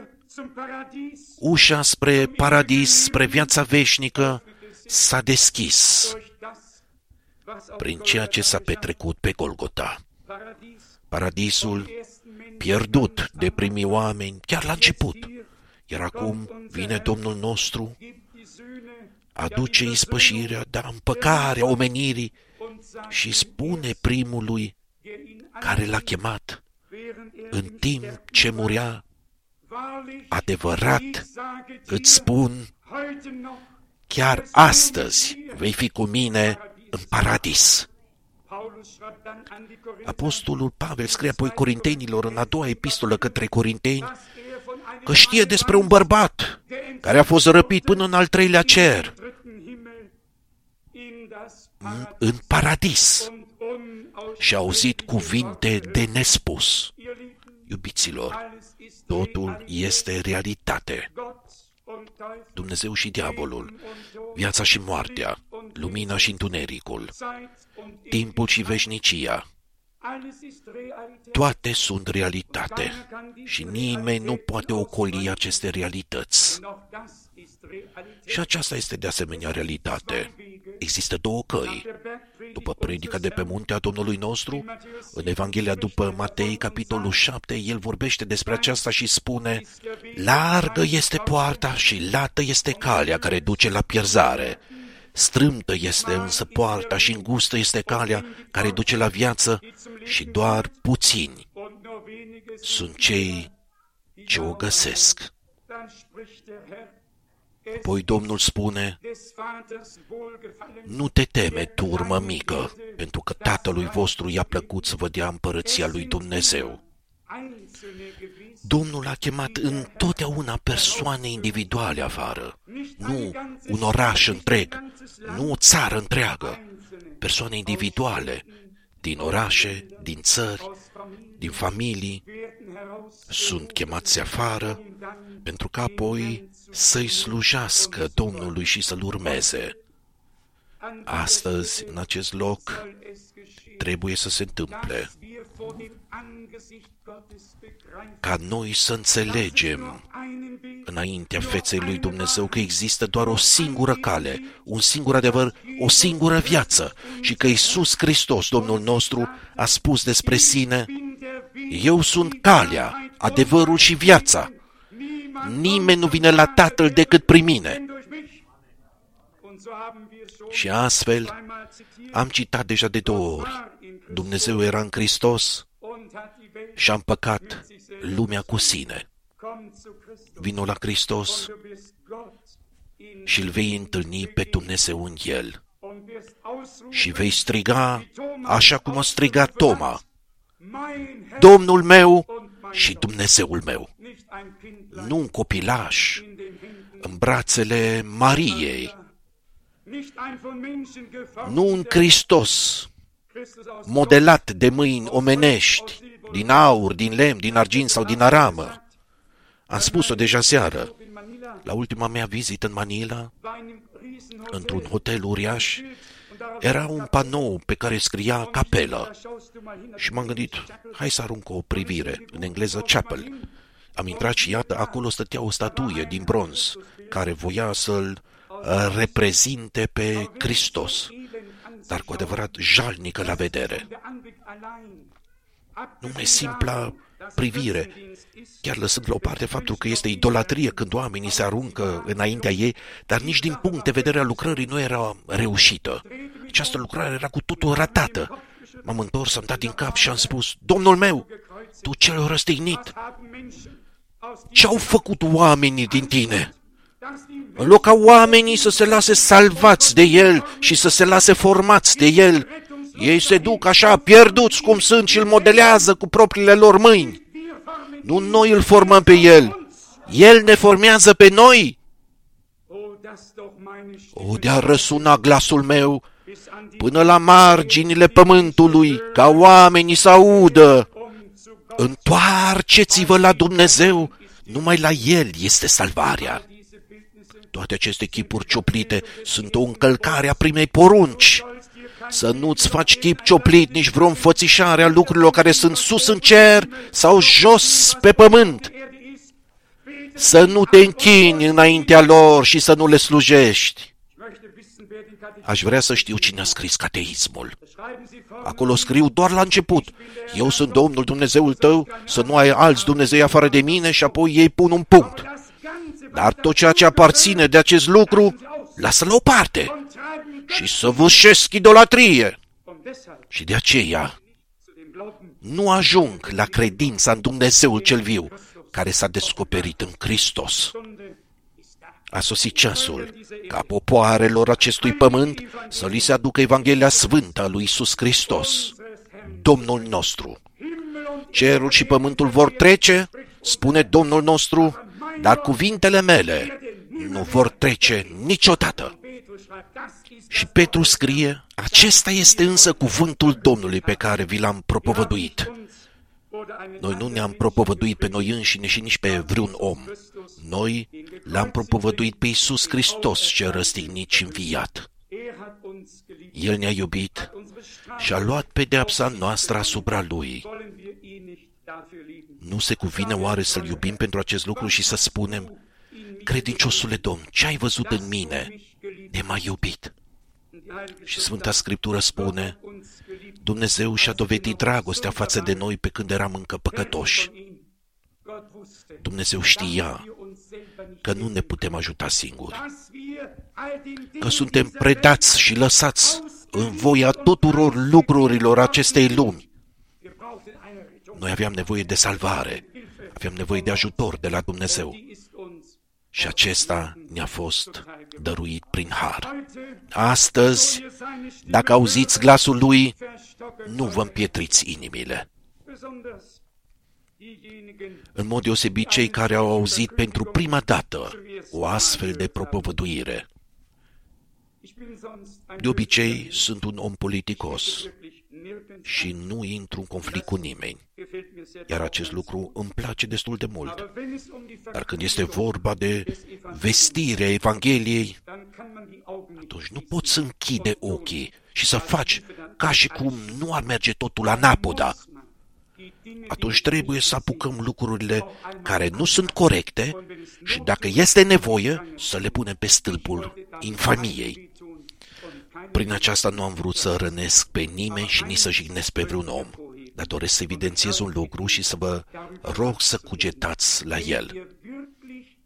Speaker 1: Ușa spre paradis, spre viața veșnică, s-a deschis prin ceea ce s-a petrecut pe Golgota. Paradisul pierdut de primii oameni chiar la început, iar acum vine Domnul nostru, aduce ispășirea, da, împăcarea omenirii și spune primului care l-a chemat în timp ce murea, adevărat îți spun, chiar astăzi vei fi cu mine în paradis. Apostolul Pavel scrie apoi Corintenilor în a doua epistolă către Corinteni că știe despre un bărbat care a fost răpit până în al treilea cer, în paradis, și a auzit cuvinte de nespus. Iubiților, totul este realitate. Dumnezeu și diavolul, viața și moartea, lumina și întunericul, timpul și veșnicia, toate sunt realitate și nimeni nu poate ocoli aceste realități. Și aceasta este de asemenea realitate. Există două căi. După predica de pe muntea Domnului nostru, în Evanghelia după Matei, capitolul șapte, el vorbește despre aceasta și spune, largă este poarta și lată este calea care duce la pierzare. Strâmtă este însă poarta și îngustă este calea care duce la viață și doar puțini sunt cei ce o găsesc. Apoi Domnul spune, nu te teme, turmă mică, pentru că Tatălui vostru i-a plăcut să vă dea împărăția lui Dumnezeu. Domnul a chemat întotdeauna persoane individuale afară, nu un oraș întreg, nu o țară întreagă, persoane individuale, din orașe, din țări, din familii, sunt chemați afară pentru că apoi să-i slujească Domnului și să-L urmeze. Astăzi, în acest loc, trebuie să se întâmple ca noi să înțelegem înaintea feței lui Dumnezeu că există doar o singură cale, un singur adevăr, o singură viață și că Iisus Hristos, Domnul nostru, a spus despre sine, eu sunt calea, adevărul și viața. nimeni nu vine la Tatăl decât prin mine. Și astfel, am citat deja de două ori, Dumnezeu era în Hristos și a împăcat lumea cu sine. Vino la Hristos și îl vei întâlni pe Dumnezeu în El. Și vei striga așa cum a strigat Toma, Domnul meu și Dumnezeul meu. Nu un copilaș în brațele Mariei, nu un Hristos modelat de mâini omenești, din aur, din lemn, din argint sau din aramă. Am spus-o deja seară, la ultima mea vizită în Manila, într-un hotel uriaș, era un panou pe care scria capelă. Și m-am gândit, hai să arunc o privire, în engleză chapel. Am intrat și iată, acolo stătea o statuie din bronz, care voia să-l reprezinte pe Hristos, dar cu adevărat jalnică la vedere. Numai simpla privire, chiar lăsând la o parte faptul că este idolatrie când oamenii se aruncă înaintea ei, dar nici din punct de vedere al lucrării nu era reușită. Această lucrare era cu totul ratată. M-am întors, am dat din cap și am spus, Domnul meu, Tu cel răstignit, ce-au făcut oamenii din Tine? În loc ca oamenii să se lase salvați de El și să se lase formați de El, ei se duc așa pierduți cum sunt și îl modelează cu propriile lor mâini. Nu noi îl formăm pe El, El ne formează pe noi. O, de-a răsuna glasul meu până la marginile pământului, ca oamenii să audă. Întoarceți-vă la Dumnezeu, numai la El este salvarea. Toate aceste chipuri cioplite sunt o încălcare a primei porunci. Să nu-ți faci chip cioplit, nici vreo înfățișare a lucrurilor care sunt sus în cer sau jos pe pământ. Să nu te închini înaintea lor și să nu le slujești. Aș vrea să știu cine a scris cateismul. Acolo scriu doar la început, eu sunt Domnul Dumnezeul tău, să nu ai alți Dumnezei afară de mine, și apoi ei pun un punct. Dar tot ceea ce aparține de acest lucru, lasă la o parte și săvârșesc idolatrie. Și de aceea nu ajung la credința în Dumnezeul cel viu, care s-a descoperit în Hristos. A sosit ceasul ca popoarelor acestui pământ să li se aducă Evanghelia Sfântă a lui Iisus Hristos, Domnul nostru. Cerul și pământul vor trece, spune Domnul nostru, dar cuvintele mele nu vor trece niciodată. Și Petru scrie, acesta este însă cuvântul Domnului pe care vi l-am propovăduit. Noi nu ne-am propovăduit pe noi înșine și nici pe vreun om. Noi l-am propovăduit pe Iisus Hristos, cel răstignit și înviat. El ne-a iubit și a luat pedeapsa noastră asupra Lui. Nu se cuvine oare să-L iubim pentru acest lucru și să spunem, credinciosule Domn, ce ai văzut în mine? Ne m-ai iubit. Și Sfânta Scriptură spune, Dumnezeu și-a dovedit dragostea față de noi pe când eram încă păcătoși. Dumnezeu știa că nu ne putem ajuta singuri, că suntem predați și lăsați în voia tuturor lucrurilor acestei lumi. Noi aveam nevoie de salvare, aveam nevoie de ajutor de la Dumnezeu. Și acesta ne-a fost dăruit prin har. Astăzi, dacă auziți glasul Lui, nu vă împietriți inimile. În mod deosebit, cei care au auzit pentru prima dată o astfel de propovăduire. De obicei, sunt un om politicos și nu intru în conflict cu nimeni, iar acest lucru îmi place destul de mult. Dar când este vorba de vestirea Evangheliei, atunci nu poți să închide ochii și să faci ca și cum nu ar merge totul la napoda. Atunci trebuie să apucăm lucrurile care nu sunt corecte și, dacă este nevoie, să le punem pe stâlpul infamiei. Prin aceasta nu am vrut să rănesc pe nimeni și nici să jignesc pe vreun om, dar doresc să evidențiez un lucru și să vă rog să cugetați la el.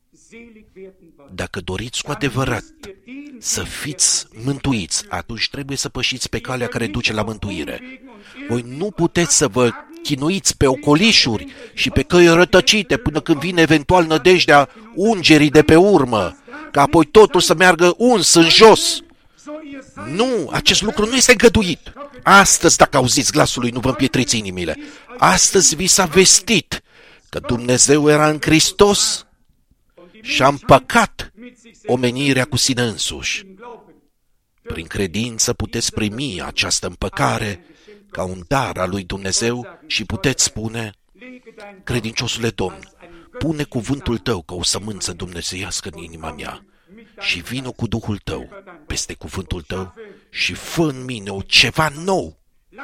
Speaker 1: Dacă doriți cu adevărat să fiți mântuiți, atunci trebuie să pășiți pe calea care duce la mântuire. Voi nu puteți să vă chinuiți pe ocolișuri și pe căi rătăcite până când vine eventual nădejdea ungerii de pe urmă, ca apoi totul să meargă uns în jos. Nu, acest lucru nu este îngăduit. Astăzi, dacă auziți glasul lui, nu vă împietriți inimile. Astăzi vi s-a vestit că Dumnezeu era în Hristos și a împăcat omenirea cu sine însuși. Prin credință puteți primi această împăcare ca un dar al lui Dumnezeu și puteți spune: credinciosule Domn, pune cuvântul tău ca o sămânță dumnezeiască în inima mea și vină cu Duhul tău peste cuvântul tău și fă în mine o ceva nou.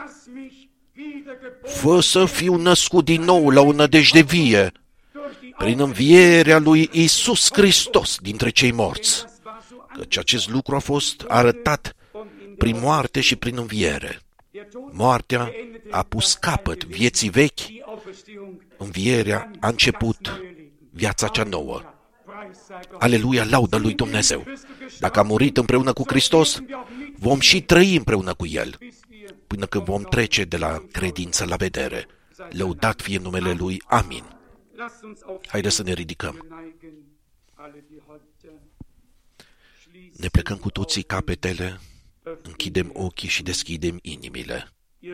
Speaker 1: Fă să fiu născut din nou la o nădejde vie prin învierea lui Iisus Hristos dintre cei morți, căci acest lucru a fost arătat prin moarte și prin înviere. Moartea a pus capăt vieții vechi, învierea a început viața cea nouă. Aleluia, laudă lui Dumnezeu! Dacă am murit împreună cu Hristos, vom și trăi împreună cu El, până când vom trece de la credință la vedere. Lăudat fie numele Lui. Amin. Haideți să ne ridicăm. Ne plecăm cu toții capetele, închidem ochii și deschidem inimile.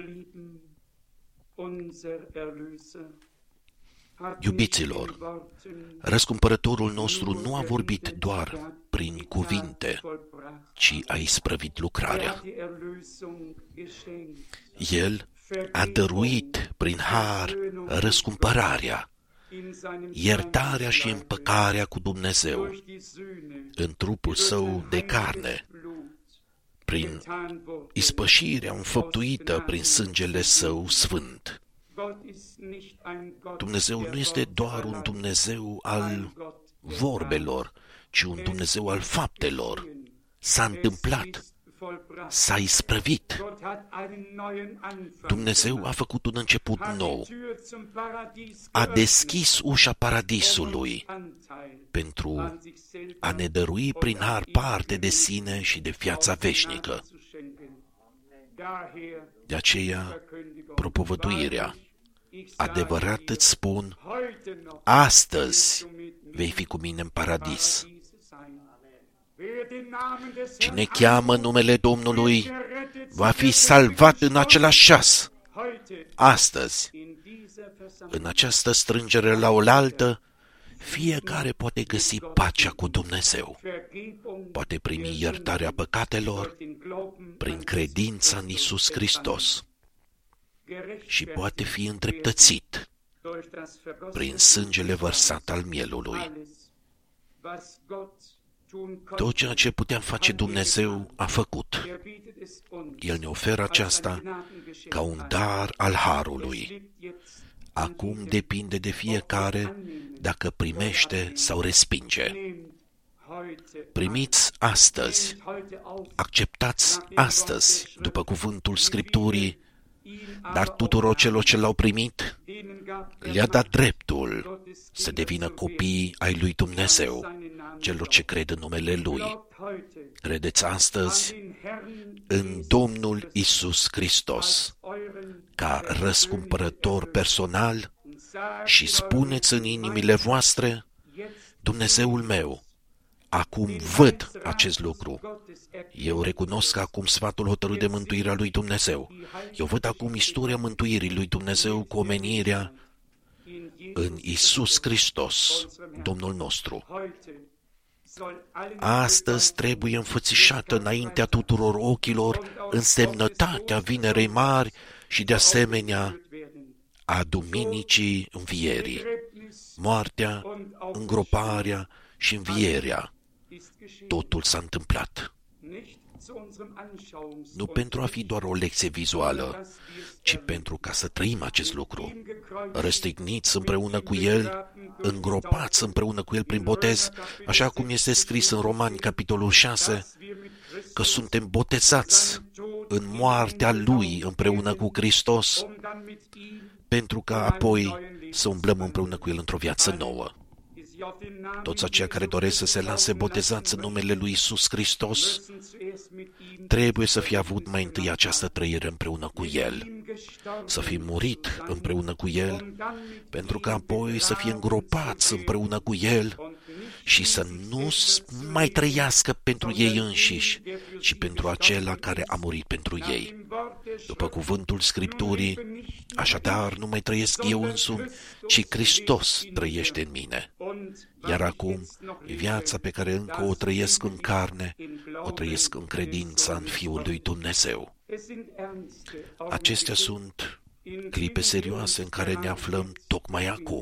Speaker 1: Iubiților, răscumpărătorul nostru nu a vorbit doar prin cuvinte, ci a isprăvit lucrarea. El a dăruit prin har răscumpărarea, iertarea și împăcarea cu Dumnezeu în trupul său de carne, prin ispășirea înfăptuită prin sângele său sfânt. Dumnezeu nu este doar un Dumnezeu al vorbelor, ci un Dumnezeu al faptelor. S-a întâmplat, s-a isprăvit. Dumnezeu a făcut un început nou. A deschis ușa paradisului pentru a ne dărui prin har parte de sine și de viața veșnică. De aceea, propovăduirea, adevărat îți spun, astăzi vei fi cu mine în paradis. Cine cheamă numele Domnului va fi salvat în același ceas. Astăzi, în această strângere la oaltă, fiecare poate găsi pacea cu Dumnezeu. Poate primi iertarea păcatelor prin credința în Iisus Hristos și poate fi îndreptățit prin sângele vărsat al mielului. Tot ceea ce putea face Dumnezeu a făcut. El ne oferă aceasta ca un dar al harului. Acum depinde de fiecare dacă primește sau respinge. Primiți astăzi, acceptați astăzi, după cuvântul Scripturii, dar tuturor celor ce l-au primit, le-a dat dreptul să devină copii ai lui Dumnezeu, celor ce cred în numele Lui. Credeți astăzi în Domnul Iisus Hristos ca răscumpărător personal și spuneți în inimile voastre: Dumnezeul meu, acum văd acest lucru. Eu recunosc acum sfatul hotărât de mântuirea lui Dumnezeu. Eu văd acum istoria mântuirii lui Dumnezeu cu omenirea în Iisus Hristos, Domnul nostru. Astăzi trebuie înfățișată înaintea tuturor ochilor însemnătatea Vinerei Mari și de asemenea a Duminicii Învierii. Moartea, îngroparea și învierea. Totul s-a întâmplat. Nu pentru a fi doar o lecție vizuală, ci pentru ca să trăim acest lucru. Răstigniți împreună cu El, îngropați împreună cu El prin botez, așa cum este scris în Romani, capitolul șase, că suntem botezați în moartea Lui împreună cu Hristos, pentru ca apoi să umblăm împreună cu El într-o viață nouă. Toți aceia care doresc să se lase botezați în numele lui Iisus Hristos trebuie să fie avut mai întâi această trăire împreună cu El, să fie murit împreună cu El, pentru că apoi să fie îngropați împreună cu El și să nu mai trăiască pentru ei înșiși, ci pentru acela care a murit pentru ei. După cuvântul Scripturii, așadar nu mai trăiesc eu însumi, ci Hristos trăiește în mine. Iar acum, viața pe care încă o trăiesc în carne, o trăiesc în credința în Fiul lui Dumnezeu. Acestea sunt clipe serioase în care ne aflăm tocmai acum.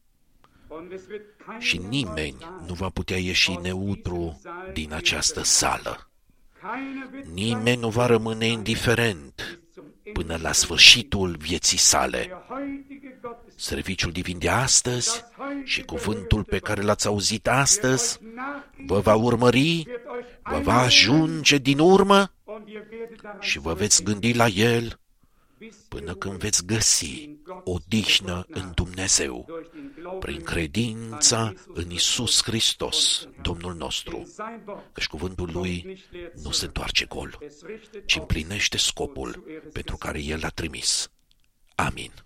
Speaker 1: Și nimeni nu va putea ieși neutru din această sală. Nimeni nu va rămâne indiferent până la sfârșitul vieții sale. Serviciul divin de astăzi și cuvântul pe care l-ați auzit astăzi vă va urmări, vă va ajunge din urmă și vă veți gândi la el până când veți găsi odihnă în Dumnezeu, prin credința în Iisus Hristos, Domnul nostru. Căci cuvântul Lui nu se întoarce gol, ci împlinește scopul pentru care El l-a trimis. Amin.